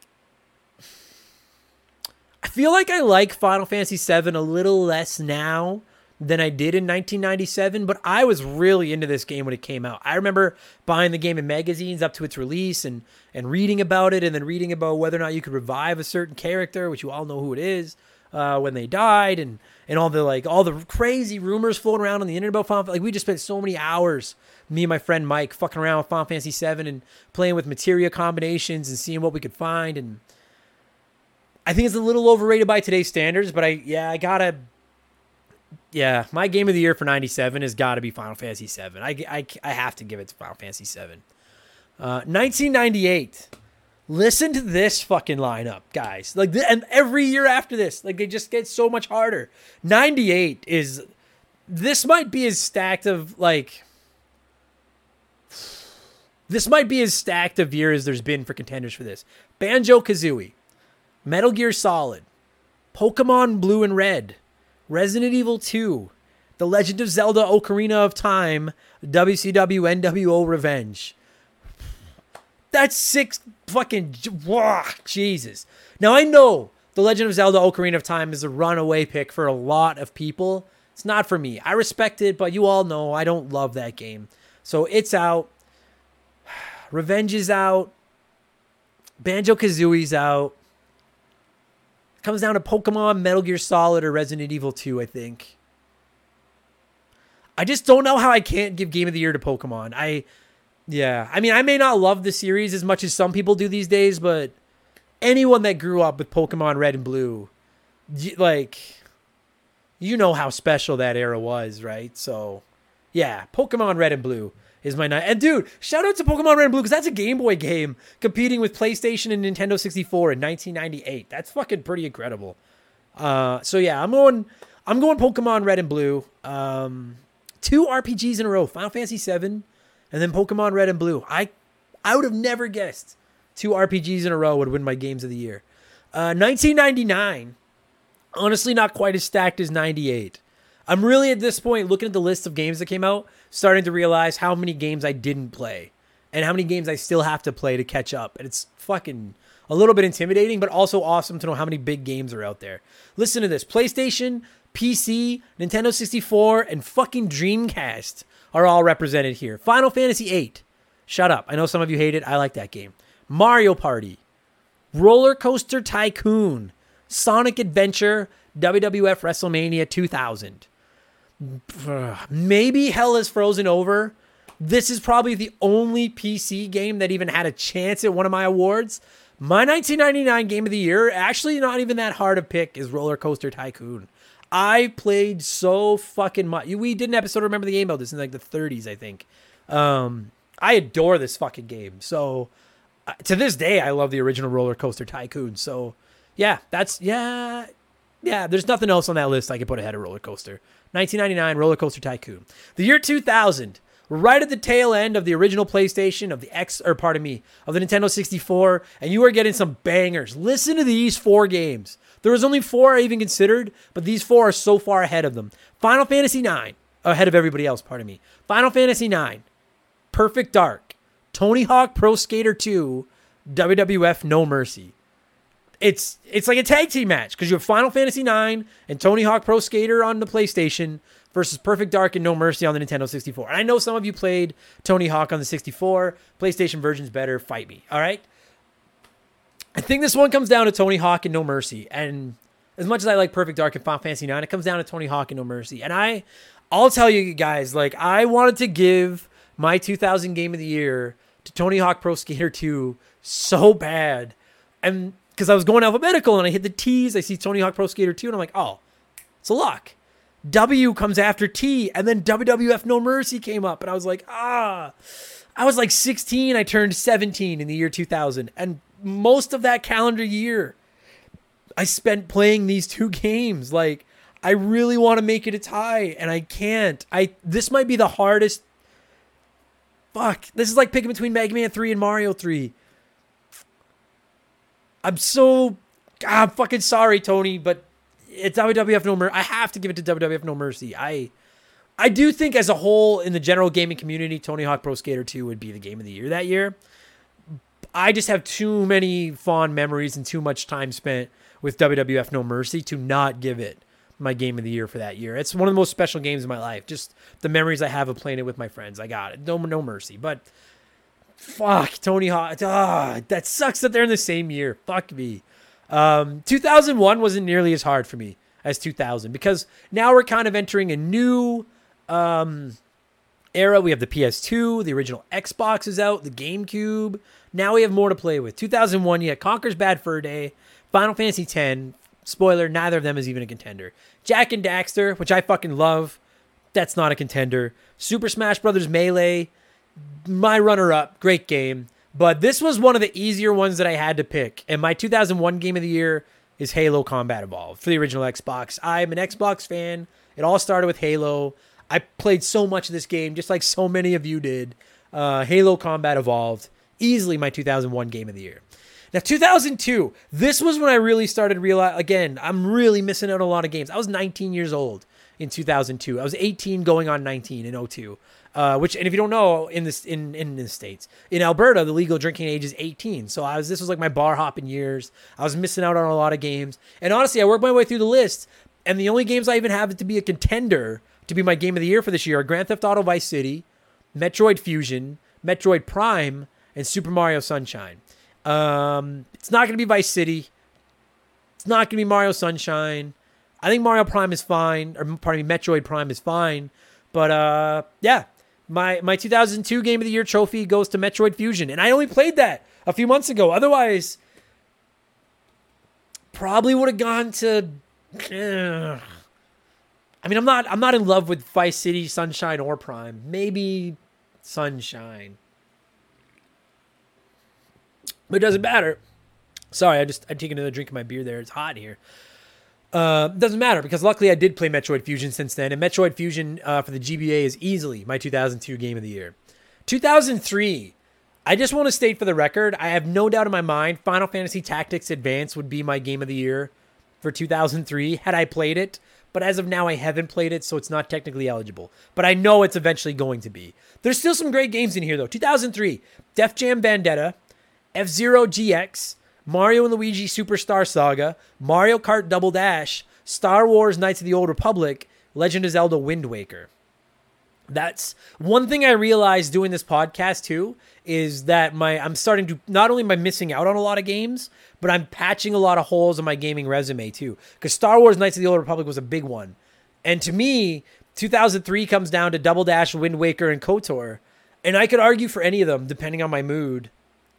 I feel like I like Final Fantasy seven a little less now than I did in nineteen ninety-seven, but I was really into this game when it came out. I remember buying the game in magazines up to its release and and reading about it, and then reading about whether or not you could revive a certain character, which you all know who it is, uh, when they died, and and all the like all the crazy rumors floating around on the internet about Final Fantasy. Like, we just spent so many hours, me and my friend Mike, fucking around with Final Fantasy seven and playing with materia combinations and seeing what we could find. And I think it's a little overrated by today's standards, but I yeah I gotta. Yeah, my game of the year for ninety-seven has got to be Final Fantasy seven. I, I, I have to give it to Final Fantasy seven. Uh, nineteen ninety-eight. Listen to this fucking lineup, guys. Like, and every year after this, like, they just get so much harder. ninety-eight is, this might be as stacked of, like, this might be as stacked of year as there's been for contenders for this. Banjo-Kazooie, Metal Gear Solid, Pokemon Blue and Red, Resident Evil two, The Legend of Zelda Ocarina of Time, W C W N W O Revenge. That's six fucking... Whoa, Jesus. Now, I know The Legend of Zelda Ocarina of Time is a runaway pick for a lot of people. It's not for me. I respect it, but you all know I don't love that game. So it's out. Revenge is out. Banjo-Kazooie's out. Comes down to Pokemon, Metal Gear Solid, or Resident Evil two, I think. I just don't know how I can't give Game of the Year to Pokemon. I, yeah. I mean, I may not love the series as much as some people do these days, but anyone that grew up with Pokemon Red and Blue, like, you know how special that era was, right? So, yeah, Pokemon Red and Blue is my night. And dude, shout out to Pokemon Red and Blue, because that's a Game Boy game competing with PlayStation and Nintendo sixty-four in nineteen ninety-eight. That's fucking pretty incredible. Uh, so yeah, I'm going. I'm going Pokemon Red and Blue. Um, two R P Gs in a row: Final Fantasy seven, and then Pokemon Red and Blue. I, I would have never guessed two R P Gs in a row would win my games of the year. Uh, nineteen ninety-nine, honestly, not quite as stacked as ninety-eight. I'm really at this point looking at the list of games that came out, starting to realize how many games I didn't play and how many games I still have to play to catch up. And it's fucking a little bit intimidating, but also awesome to know how many big games are out there. Listen to this. PlayStation, P C, Nintendo sixty-four, and fucking Dreamcast are all represented here. Final Fantasy eight. Shut up. I know some of you hate it. I like that game. Mario Party. Roller Coaster Tycoon. Sonic Adventure. W W F WrestleMania two thousand. Maybe Hell is Frozen Over. This is probably the only P C game that even had a chance at one of my awards. My nineteen ninety-nine game of the year, actually not even that hard to pick, is Roller Coaster Tycoon. I played so fucking much. We did an episode, Remember the Game, about this in like the thirties, I think. Um, I adore this fucking game. So uh, to this day, I love the original Roller Coaster Tycoon. So yeah, that's, yeah, yeah, there's nothing else on that list I could put ahead of Roller Coaster. nineteen ninety-nine, Roller Coaster Tycoon. The year two thousand, right at the tail end of the original PlayStation, of the X, or pardon me, of the Nintendo sixty-four, and you are getting some bangers. Listen to these four games. There was only four I even considered, but these four are so far ahead of them. Final Fantasy nine, ahead of everybody else, pardon me. Final Fantasy nine, Perfect Dark, Tony Hawk Pro Skater two, W W F No Mercy. It's it's like a tag team match because you have Final Fantasy nine and Tony Hawk Pro Skater on the PlayStation versus Perfect Dark and No Mercy on the Nintendo sixty-four. And I know some of you played Tony Hawk on the sixty-four. PlayStation version's better. Fight me. All right? I think this one comes down to Tony Hawk and No Mercy. And as much as I like Perfect Dark and Final Fantasy nine, it comes down to Tony Hawk and No Mercy. And I, I'll tell you guys, like, I wanted to give my two thousand Game of the Year to Tony Hawk Pro Skater two so bad. And because I was going alphabetical and I hit the T's, I see Tony Hawk Pro Skater two, and I'm like, oh, it's a lock. W comes after T, and then W W F No Mercy came up, and I was like, ah. I was like sixteen, I turned seventeen in the year two thousand, and most of that calendar year, I spent playing these two games. Like, I really want to make it a tie, and I can't. I This might be the hardest. Fuck. This is like picking between Mega Man three and Mario three. I'm so, I'm fucking sorry, Tony, but it's W W F No Mercy. I have to give it to W W F No Mercy. I I do think as a whole, in the general gaming community, Tony Hawk Pro Skater two would be the game of the year that year. I just have too many fond memories and too much time spent with W W F No Mercy to not give it my game of the year for that year. It's one of the most special games in my life. Just the memories I have of playing it with my friends. I got it. No, no Mercy. But fuck, Tony Hawk. Ah, that sucks that they're in the same year. Fuck me. Um, two thousand one wasn't nearly as hard for me as two thousand because now we're kind of entering a new um, era. We have the P S two, the original Xbox is out, the GameCube. Now we have more to play with. two thousand one, yeah, Conker's Bad Fur Day, Final Fantasy ten. Spoiler, neither of them is even a contender. Jak and Daxter, which I fucking love. That's not a contender. Super Smash Brothers Melee, my runner-up. Great game. But this was one of the easier ones that I had to pick. And my two thousand one game of the year is Halo Combat Evolved for the original Xbox. I'm an Xbox fan. It all started with Halo. I played so much of this game, just like so many of you did. Uh, Halo Combat Evolved, easily my two thousand one game of the year. Now, two thousand two, this was when I really started to realize, again, I'm really missing out on a lot of games. I was nineteen years old in two thousand two. I was eighteen going on nineteen in oh two. Uh, which, and if you don't know, in this in, in the States, in Alberta, the legal drinking age is eighteen. So I was this was like my bar hopping years. I was missing out on a lot of games. And honestly, I worked my way through the list, and the only games I even have to be a contender to be my game of the year for this year are Grand Theft Auto Vice City, Metroid Fusion, Metroid Prime, and Super Mario Sunshine. Um, it's not going to be Vice City. It's not going to be Mario Sunshine. I think Mario Prime is fine, or pardon me, Metroid Prime is fine. But uh, yeah, my my two thousand two Game of the Year trophy goes to Metroid Fusion, and I only played that a few months ago. Otherwise, probably would have gone to. Uh, I mean, I'm not I'm not in love with Vice City, Sunshine, or Prime. Maybe Sunshine. But it doesn't matter. Sorry, I just I take another drink of my beer there. It's hot here. Uh, doesn't matter because luckily I did play Metroid Fusion since then, and Metroid Fusion uh, for the G B A is easily my two thousand two game of the year. two thousand three, I just want to state for the record, I have no doubt in my mind Final Fantasy Tactics Advance would be my game of the year for two thousand three had I played it, but as of now I haven't played it, so it's not technically eligible. But I know it's eventually going to be. There's still some great games in here though. two thousand three, Def Jam Vendetta, F-Zero G X, Mario and Luigi Superstar Saga, Mario Kart Double Dash, Star Wars Knights of the Old Republic, Legend of Zelda Wind Waker. That's one thing I realized doing this podcast too, is that my I'm starting to, not only am I missing out on a lot of games, but I'm patching a lot of holes in my gaming resume too. Because Star Wars Knights of the Old Republic was a big one. And to me, two thousand three comes down to Double Dash, Wind Waker, and KOTOR. And I could argue for any of them, depending on my mood.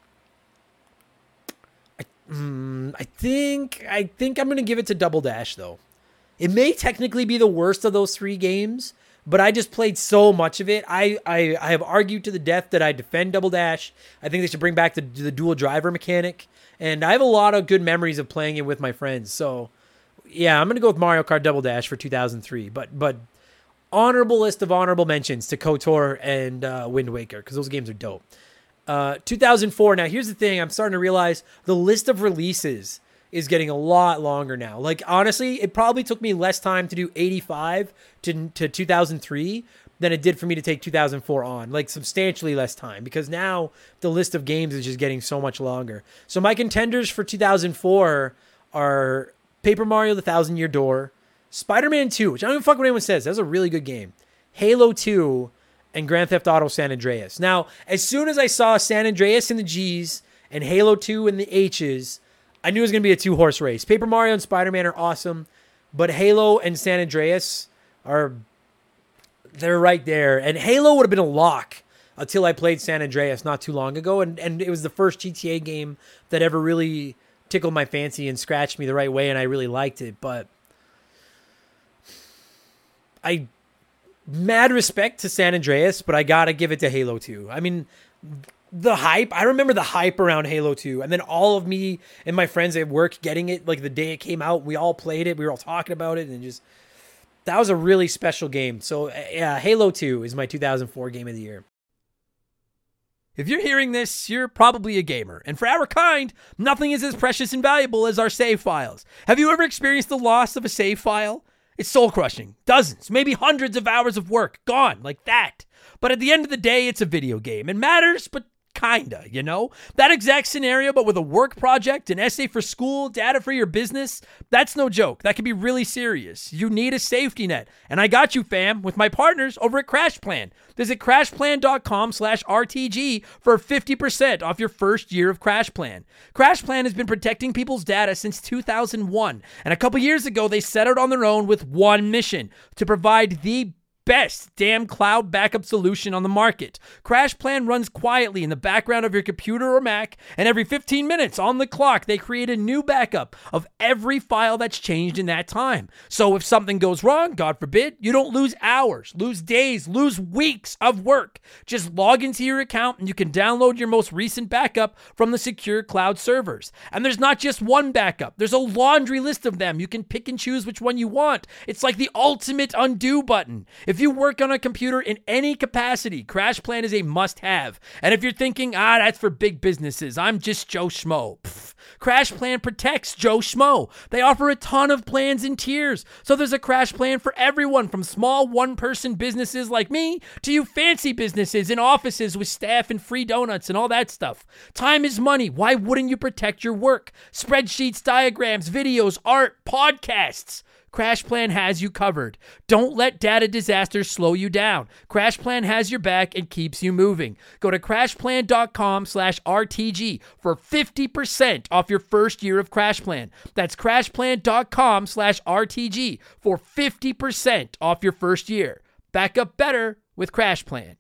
Mm, I think I think I'm going to give it to Double Dash, though. It may technically be the worst of those three games, but I just played so much of it. I, I, I have argued to the death that I defend Double Dash. I think they should bring back the, the dual driver mechanic. And I have a lot of good memories of playing it with my friends. So, yeah, I'm going to go with Mario Kart Double Dash for two thousand three. But but honorable list of honorable mentions to KOTOR and uh, Wind Waker, because those games are dope. Uh, two thousand four. Now, here's the thing. I'm starting to realize the list of releases is getting a lot longer now. Like, honestly, it probably took me less time to do eighty-five to, to two thousand three than it did for me to take two thousand four on. Like, substantially less time, because now the list of games is just getting so much longer. So my contenders for two thousand four are Paper Mario The Thousand Year Door, Spider-Man two, which I don't even fuck what anyone says. That's a really good game. Halo two, and Grand Theft Auto San Andreas. Now, as soon as I saw San Andreas in the G's and Halo two in the H's, I knew it was going to be a two-horse race. Paper Mario and Spider-Man are awesome, but Halo and San Andreas are, they're right there. And Halo would have been a lock until I played San Andreas not too long ago, and, and it was the first G T A game that ever really tickled my fancy and scratched me the right way, and I really liked it. But I... mad respect to San Andreas, but I gotta give it to Halo two. I mean, the hype, I remember the hype around Halo two, and then all of me and my friends at work getting it, like the day it came out, we all played it, we were all talking about it, and just, that was a really special game. So yeah, Halo two is my two thousand four game of the year. If you're hearing this, you're probably a gamer. And for our kind, nothing is as precious and valuable as our save files. Have you ever experienced the loss of a save file? It's soul-crushing. Dozens, maybe hundreds of hours of work gone like that. But at the end of the day, it's a video game. It matters, but kinda, you know? That exact scenario, but with a work project, an essay for school, data for your business, that's no joke. That can be really serious. You need a safety net. And I got you, fam, with my partners over at CrashPlan. Visit CrashPlan.com slash RTG for fifty percent off your first year of CrashPlan. CrashPlan has been protecting people's data since two thousand one. And a couple years ago, they set out on their own with one mission: to provide the best damn cloud backup solution on the market. CrashPlan runs quietly in the background of your computer or Mac, and every fifteen minutes on the clock, they create a new backup of every file that's changed in that time. So if something goes wrong, God forbid, you don't lose hours, lose days, lose weeks of work. Just log into your account and you can download your most recent backup from the secure cloud servers. And there's not just one backup. There's a laundry list of them. You can pick and choose which one you want. It's like the ultimate undo button. If you work on a computer in any capacity, CrashPlan is a must-have. And if you're thinking, ah, that's for big businesses, I'm just Joe Schmo. Pfft. CrashPlan protects Joe Schmo. They offer a ton of plans and tiers. So there's a Crash Plan for everyone, from small one-person businesses like me to you fancy businesses in offices with staff and free donuts and all that stuff. Time is money. Why wouldn't you protect your work? Spreadsheets, diagrams, videos, art, podcasts. CrashPlan has you covered. Don't let data disasters slow you down. CrashPlan has your back and keeps you moving. Go to CrashPlan.com slash RTG for fifty percent off your first year of CrashPlan. That's CrashPlan.com slash RTG for fifty percent off your first year. Back up better with CrashPlan.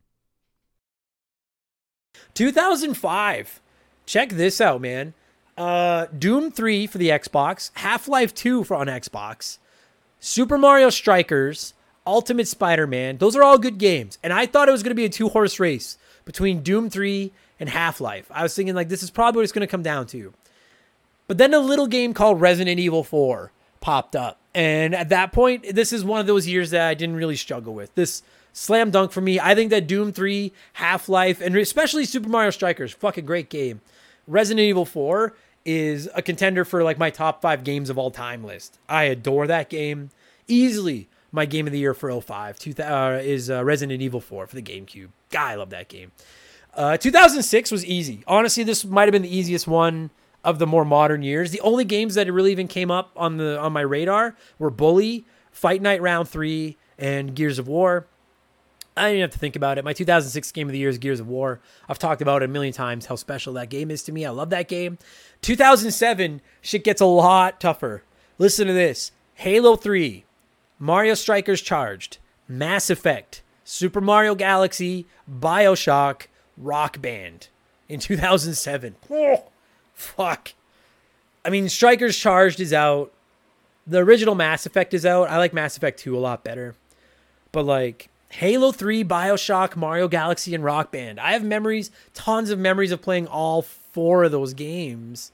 two thousand five. Check this out, man. Uh, Doom three for the Xbox, Half-Life two for on Xbox, Super Mario Strikers, Ultimate Spider-Man. Those are all good games. And I thought it was going to be a two-horse race between Doom three and Half-Life. I was thinking, like, this is probably what it's going to come down to. But then a little game called Resident Evil four popped up. And at that point, this is one of those years that I didn't really struggle with. This slam dunk for me. I think that Doom three, Half-Life, and especially Super Mario Strikers, fucking great game. Resident Evil four is a contender for like my top five games of all time list. I adore that game. Easily my game of the year for oh five two, uh, is uh, Resident Evil four for the GameCube. God, I love that game. Uh, two thousand six was easy. Honestly, this might have been the easiest one of the more modern years. The only games that really even came up on the on my radar were Bully, Fight Night Round three, and Gears of War. I didn't have to think about it. My two thousand six game of the year is Gears of War. I've talked about it a million times how special that game is to me. I love that game. two thousand seven, shit gets a lot tougher. Listen to this. Halo three, Mario Strikers Charged, Mass Effect, Super Mario Galaxy, BioShock, Rock Band in two thousand seven. Oh, fuck. I mean, Strikers Charged is out. The original Mass Effect is out. I like Mass Effect two a lot better. But like Halo three, BioShock, Mario Galaxy, and Rock Band. I have memories, tons of memories of playing all four of those games.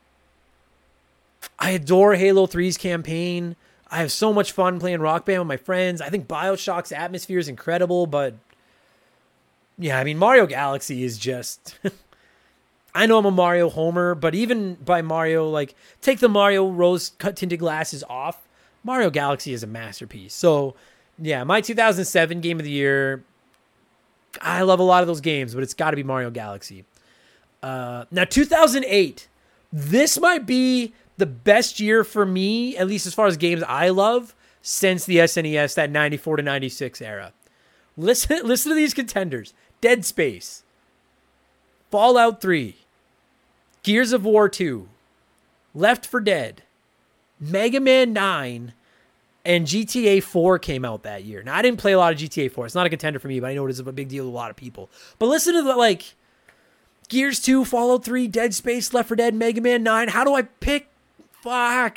I adore Halo three's campaign. I have so much fun playing Rock Band with my friends. I think BioShock's atmosphere is incredible, but yeah, I mean, Mario Galaxy is just... I know I'm a Mario homer, but even by Mario, like, take the Mario rose cut tinted glasses off, Mario Galaxy is a masterpiece. So, yeah, my two thousand seven game of the year, I love a lot of those games, but it's got to be Mario Galaxy. Uh, now, two thousand eight, this might be the best year for me, at least as far as games I love, since the S N E S, that ninety-four to ninety-six era. Listen, listen to these contenders. Dead Space, Fallout three, Gears of War two, Left four Dead, Mega Man nine, and G T A four came out that year. Now, I didn't play a lot of G T A four. It's not a contender for me, but I know it is a big deal to a lot of people. But listen to the, like, Gears two, Fallout three, Dead Space, Left four Dead, Mega Man nine. How do I pick? Fuck.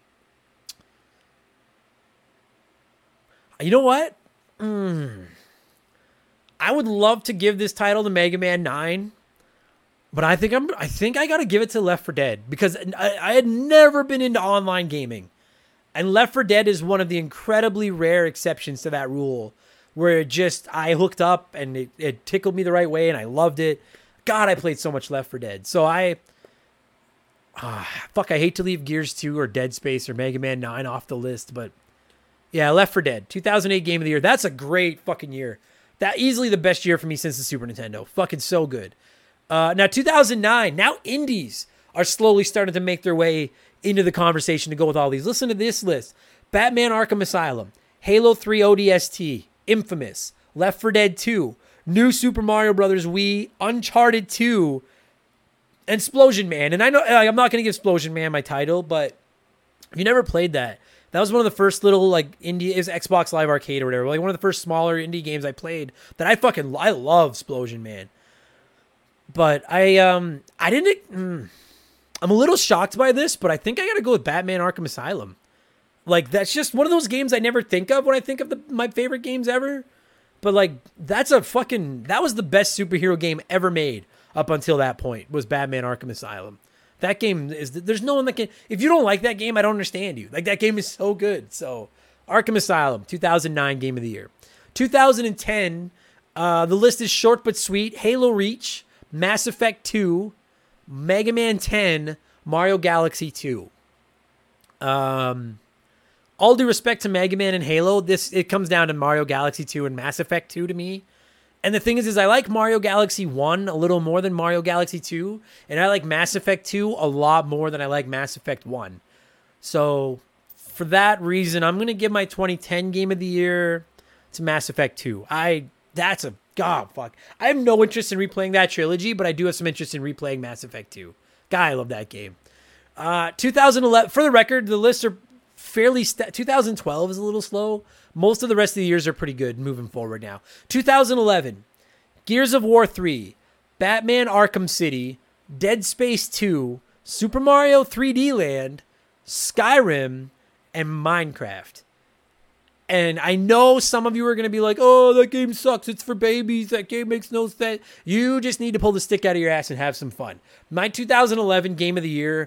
You know what? Mm. I would love to give this title to Mega Man nine, but I think I'm. I think I gotta give it to Left four Dead because I, I had never been into online gaming, and Left four Dead is one of the incredibly rare exceptions to that rule, where it just I hooked up and it, it tickled me the right way and I loved it. God, I played so much Left four Dead. So I, ah, fuck, I hate to leave Gears two or Dead Space or Mega Man nine off the list, but yeah, Left four Dead, two thousand eight game of the year. That's a great fucking year. That easily the best year for me since the Super Nintendo. Fucking so good. Uh, now, two thousand nine, now indies are slowly starting to make their way into the conversation to go with all these. Listen to this list. Batman Arkham Asylum, Halo three O D S T, Infamous, Left four Dead two, New Super Mario Bros. Wii, Uncharted two, and Splosion Man. And I know I'm not going to give Splosion Man my title, but if you never played that, that was one of the first little, like, indie, it was Xbox Live Arcade or whatever, like one of the first smaller indie games I played that I fucking, I love Splosion Man. But I, um, I didn't, mm, I'm a little shocked by this, but I think I gotta go with Batman Arkham Asylum. Like, that's just one of those games I never think of when I think of the, my favorite games ever. But, like, that's a fucking, that was the best superhero game ever made up until that point, was Batman Arkham Asylum. That game is, there's no one that can, if you don't like that game, I don't understand you. Like, that game is so good. So, Arkham Asylum, two thousand nine game of the year. two thousand ten, uh, the list is short but sweet. Halo Reach, Mass Effect two, Mega Man ten, Mario Galaxy two. Um, all due respect to Mega Man and Halo, this, it comes down to Mario Galaxy two and Mass Effect two to me. And the thing is, is I like Mario Galaxy one a little more than Mario Galaxy two, and I like Mass Effect two a lot more than I like Mass Effect one. So, for that reason, I'm going to give my twenty ten game of the year to Mass Effect two. I, that's a, god, fuck. I have no interest in replaying that trilogy, but I do have some interest in replaying Mass Effect two. God, I love that game. Uh, two thousand eleven, for the record, the lists are fairly, st- two thousand twelve is a little slow. Most of the rest of the years are pretty good moving forward now. two thousand eleven, Gears of War three, Batman Arkham City, Dead Space two, Super Mario three D Land, Skyrim, and Minecraft. And I know some of you are going to be like, oh, that game sucks. It's for babies. That game makes no sense. You just need to pull the stick out of your ass and have some fun. My two thousand eleven game of the year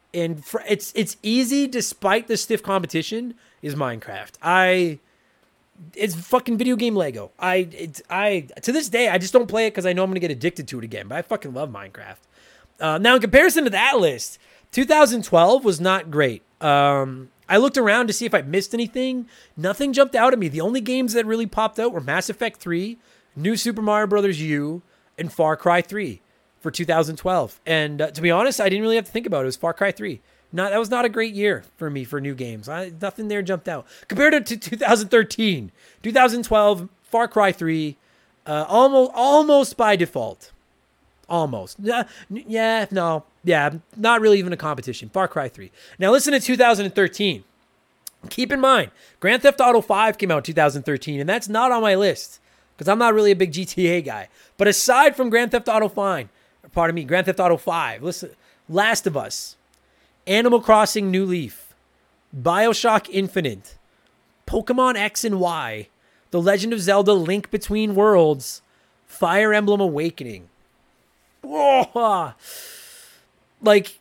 and for, it's it's easy despite the stiff competition, is Minecraft. I it's fucking video game Lego. I it's I to this day I just don't play it because I know I'm gonna get addicted to it again. But I fucking love Minecraft. Uh, now in comparison to that list, two thousand twelve was not great. Um, I looked around to see if I missed anything. Nothing jumped out at me. The only games that really popped out were Mass Effect three, New Super Mario Bros. U, and Far Cry three for two thousand twelve. And uh, to be honest, I didn't really have to think about it. It was Far Cry three. Not that was not a great year for me for new games. I, nothing there jumped out compared to, to two thousand thirteen, two thousand twelve. Far Cry three, uh, almost almost by default, almost. Yeah, yeah, no, yeah, not really even a competition. Far Cry three. Now listen to two thousand thirteen. Keep in mind, Grand Theft Auto five came out in two thousand thirteen, and that's not on my list because I'm not really a big G T A guy. But aside from Grand Theft Auto five, pardon me, Grand Theft Auto five, listen, Last of Us, Animal Crossing New Leaf, BioShock Infinite, Pokemon X and Y, The Legend of Zelda Link Between Worlds, Fire Emblem Awakening. Whoa. Like,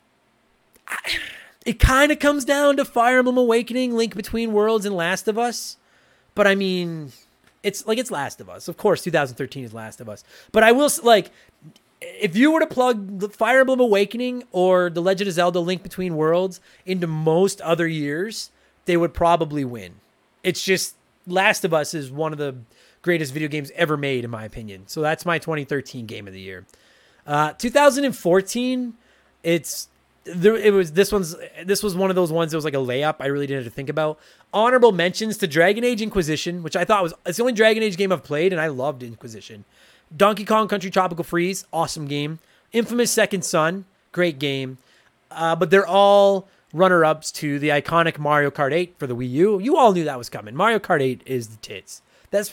it kind of comes down to Fire Emblem Awakening, Link Between Worlds, and Last of Us. But I mean, it's like it's Last of Us. Of course, two thousand thirteen is Last of Us. But I will, like, if you were to plug the Fire Emblem Awakening or The Legend of Zelda Link Between Worlds into most other years, they would probably win. It's just Last of Us is one of the greatest video games ever made, in my opinion. So that's my twenty thirteen game of the year. Uh, two thousand fourteen, it's there. It was this one's. This was one of those ones that was like a layup. I really didn't have to think about. Honorable mentions to Dragon Age Inquisition, which I thought was it's the only Dragon Age game I've played, and I loved Inquisition. Donkey Kong Country Tropical Freeze, awesome game. Infamous Second Son, great game. Uh, but they're all runner-ups to the iconic Mario Kart eight for the Wii U. You all knew that was coming. Mario Kart eight is the tits. That's.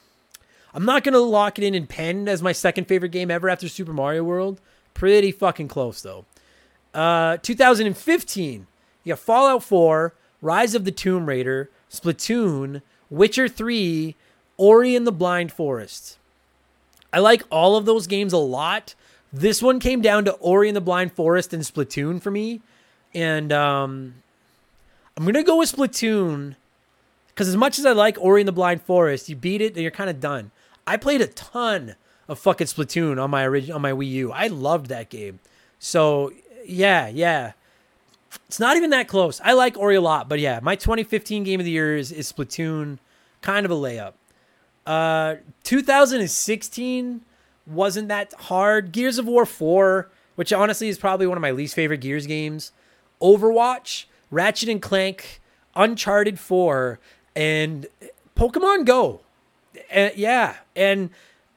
I'm not going to lock it in in pen as my second favorite game ever after Super Mario World. Pretty fucking close, though. Uh, two thousand fifteen, you got Fallout four, Rise of the Tomb Raider, Splatoon, Witcher three, Ori and the Blind Forest. I like all of those games a lot. This one came down to Ori and the Blind Forest and Splatoon for me. And um, I'm going to go with Splatoon because as much as I like Ori and the Blind Forest, you beat it and you're kind of done. I played a ton of fucking Splatoon on my orig- on my Wii U. I loved that game. So, yeah, yeah. It's not even that close. I like Ori a lot, but yeah, my twenty fifteen game of the year is, is Splatoon. Kind of a layup. Uh, two thousand sixteen wasn't that hard. Gears of War four, which honestly is probably one of my least favorite Gears games. Overwatch, Ratchet and Clank, Uncharted four, and Pokemon Go. Uh, yeah, and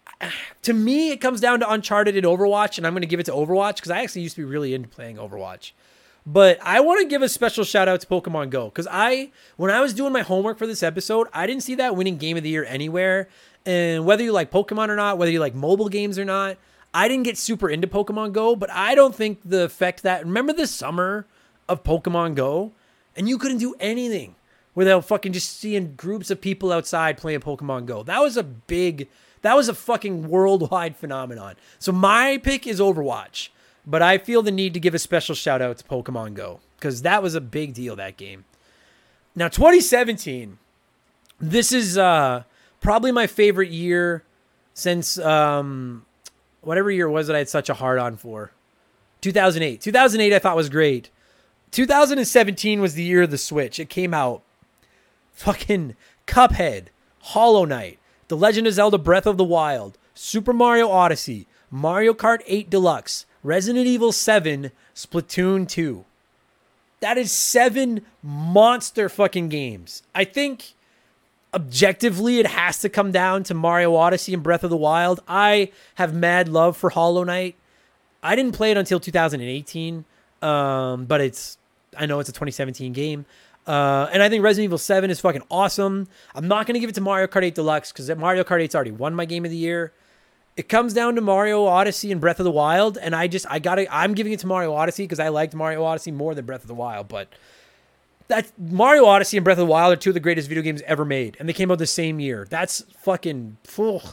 to me, it comes down to Uncharted and Overwatch, and I'm going to give it to Overwatch because I actually used to be really into playing Overwatch. But I want to give a special shout out to Pokemon Go because I, when I was doing my homework for this episode, I didn't see that winning game of the year anywhere. And whether you like Pokemon or not, whether you like mobile games or not, I didn't get super into Pokemon Go, but I don't think the effect that, remember the summer of Pokemon Go? And you couldn't do anything without fucking just seeing groups of people outside playing Pokemon Go. That was a big, that was a fucking worldwide phenomenon. So my pick is Overwatch. But I feel the need to give a special shout out to Pokemon Go because that was a big deal, that game. Now, twenty seventeen, this is uh, probably my favorite year since um, whatever year it was that I had such a hard on for. two thousand eight. two thousand eight I thought was great. two thousand seventeen was the year of the Switch. It came out. Fucking Cuphead, Hollow Knight, The Legend of Zelda Breath of the Wild, Super Mario Odyssey, Mario Kart eight Deluxe, Resident Evil seven, Splatoon two. That is seven monster fucking games. I think objectively it has to come down to Mario Odyssey and Breath of the Wild. I have mad love for Hollow Knight. I didn't play it until two thousand eighteen, um, but it's I know it's a twenty seventeen game. Uh, and I think Resident Evil seven is fucking awesome. I'm not going to give it to Mario Kart eight Deluxe because Mario Kart eight's already won my game of the year. It comes down to Mario Odyssey and Breath of the Wild, and I just, I gotta, I'm giving it to Mario Odyssey because I liked Mario Odyssey more than Breath of the Wild, but that Mario Odyssey and Breath of the Wild are two of the greatest video games ever made, and they came out the same year. That's fucking, ugh.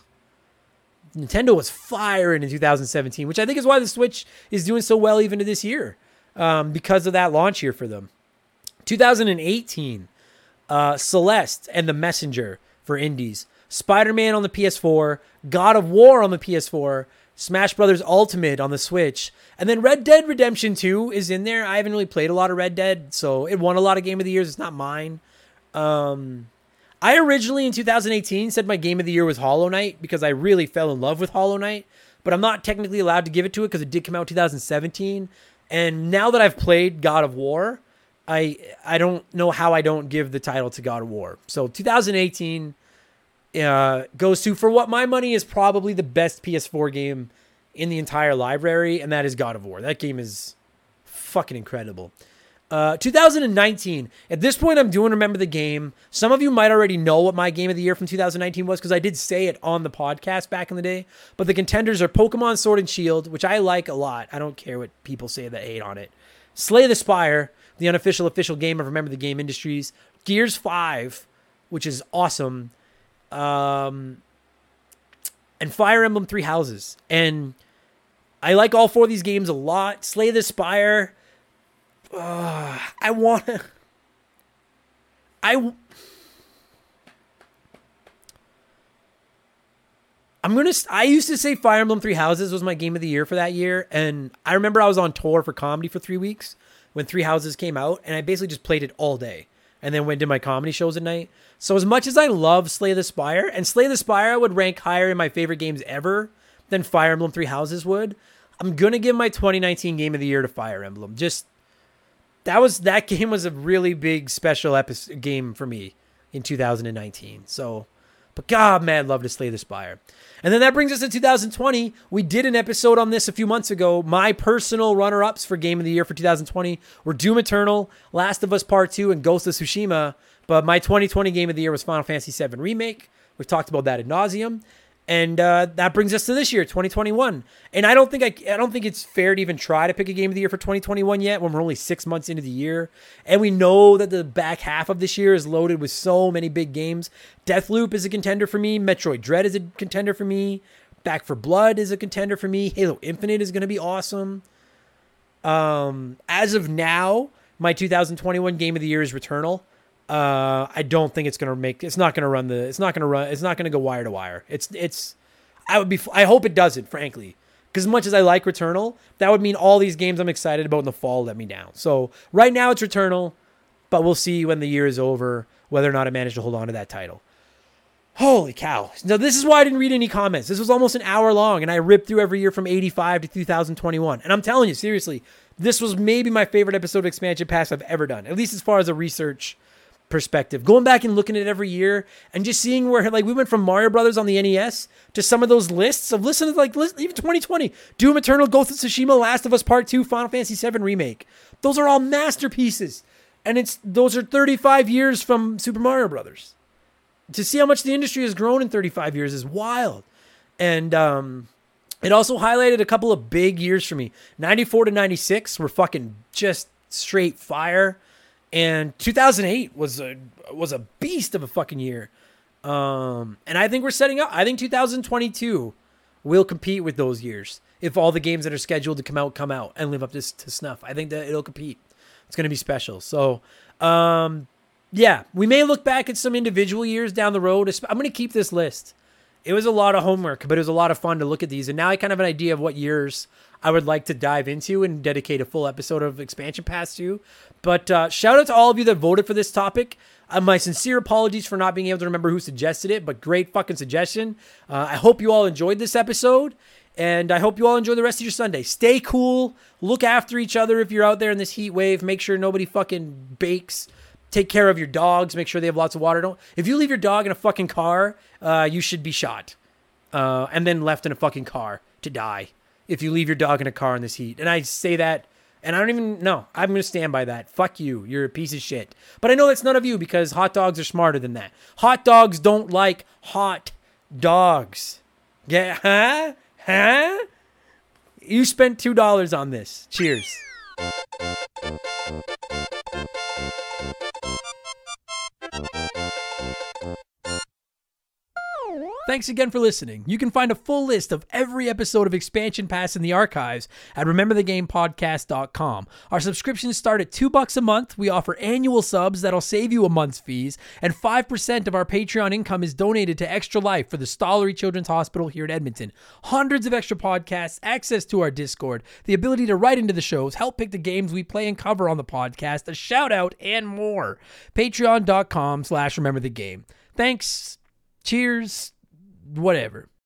Nintendo was firing in two thousand seventeen, which I think is why the Switch is doing so well even to this year. um, because of that launch year for them. two thousand eighteen, uh, Celeste and the Messenger for indies. Spider-Man on the P S four, God of War on the P S four, Smash Brothers Ultimate on the Switch, and then Red Dead Redemption two is in there. I haven't really played a lot of Red Dead, so it won a lot of Game of the Years. It's not mine. Um, I originally in two thousand eighteen said my Game of the Year was Hollow Knight because I really fell in love with Hollow Knight, but I'm not technically allowed to give it to it because it did come out two thousand seventeen. And now that I've played God of War, I I don't know how I don't give the title to God of War. So two thousand eighteen uh, goes to, for what my money is, probably the best P S four game in the entire library, and that is God of War. That game is fucking incredible. Uh, two thousand nineteen. At this point, I'm doing Remember the Game. Some of you might already know what my Game of the Year from two thousand nineteen was because I did say it on the podcast back in the day. But the contenders are Pokemon Sword and Shield, which I like a lot. I don't care what people say that hate on it. Slay the Spire, the unofficial official game of Remember the Game Industries. Gears five, which is awesome. Um, and Fire Emblem Three Houses. And I like all four of these games a lot. Slay the Spire. Uh, I want to. I. I'm gonna. I used to say Fire Emblem Three Houses was my game of the year for that year, and I remember I was on tour for comedy for three weeks when Three Houses came out, and I basically just played it all day, and then went to my comedy shows at night. So as much as I love Slay the Spire, and Slay the Spire would rank higher in my favorite games ever than Fire Emblem Three Houses would, I'm gonna give my twenty nineteen game of the year to Fire Emblem. Just. That was that game was a really big special episode game for me in two thousand nineteen. So, but God, man, love to Slay the Spire. And then that brings us to two thousand twenty. We did an episode on this a few months ago. My personal runner-ups for Game of the Year for two thousand twenty were Doom Eternal, Last of Us Part two, and Ghost of Tsushima. But my twenty twenty Game of the Year was Final Fantasy seven Remake. We've talked about that ad nauseum. And uh, that brings us to this year, twenty twenty-one. And I don't think I, I don't think it's fair to even try to pick a game of the year for twenty twenty-one yet, when we're only six months into the year, and we know that the back half of this year is loaded with so many big games. Deathloop is a contender for me. Metroid Dread is a contender for me. Back four Blood is a contender for me. Halo Infinite is going to be awesome. Um, as of now, my two thousand twenty-one game of the year is Returnal. Uh, I don't think it's gonna make. It's not gonna run the. It's not gonna run. It's not gonna go wire to wire. It's. It's. I would be. I hope it doesn't, frankly, because as much as I like Returnal, that would mean all these games I'm excited about in the fall let me down. So right now it's Returnal, but we'll see when the year is over whether or not I manage to hold on to that title. Holy cow! Now this is why I didn't read any comments. This was almost an hour long, and I ripped through every year from eighty-five to two thousand twenty-one. And I'm telling you, seriously, this was maybe my favorite episode of Expansion Pass I've ever done, at least as far as a research perspective. Going back and looking at it every year and just seeing where, like, we went from Mario Brothers on the N E S to some of those lists of listen to, like, listen, even twenty twenty, Doom Eternal, Ghost of Tsushima, Last of Us Part two, Final Fantasy seven Remake. Those are all masterpieces. And it's those are thirty-five years from Super Mario Brothers. To see how much the industry has grown in thirty-five years is wild. And um, it also highlighted a couple of big years for me. ninety-four to ninety-six were fucking just straight fire. And two thousand eight was a was a beast of a fucking year. Um, and I think we're setting up. I think two thousand twenty-two will compete with those years if all the games that are scheduled to come out come out and live up to, to snuff. I think that it'll compete. It's going to be special. So, um, yeah, we may look back at some individual years down the road. I'm going to keep this list. It was a lot of homework, but it was a lot of fun to look at these. And now I kind of have an idea of what years I would like to dive into and dedicate a full episode of Expansion Pass to. But uh, shout out to all of you that voted for this topic. Uh, my sincere apologies for not being able to remember who suggested it, but great fucking suggestion. Uh, I hope you all enjoyed this episode, and I hope you all enjoy the rest of your Sunday. Stay cool. Look after each other if you're out there in this heat wave. Make sure nobody fucking bakes. Take care of your dogs. Make sure they have lots of water. Don't. If you leave your dog in a fucking car, uh, you should be shot uh, and then left in a fucking car to die. If you leave your dog in a car in this heat. And I say that, and I don't even know. I'm going to stand by that. Fuck you. You're a piece of shit. But I know that's none of you because hot dogs are smarter than that. Hot dogs don't like hot dogs. Yeah, huh? Huh? You spent two dollars on this. Cheers. Thanks again for listening. You can find a full list of every episode of Expansion Pass in the archives at remember the game podcast dot com. Our subscriptions start at two bucks a month. We offer annual subs that'll save you a month's fees, and five percent of our Patreon income is donated to Extra Life for the Stollery Children's Hospital here in Edmonton. Hundreds of extra podcasts, access to our Discord, the ability to write into the shows, help pick the games we play and cover on the podcast, a shout out, and more. Patreon dot com slash remember the game. Thanks. Cheers. Whatever.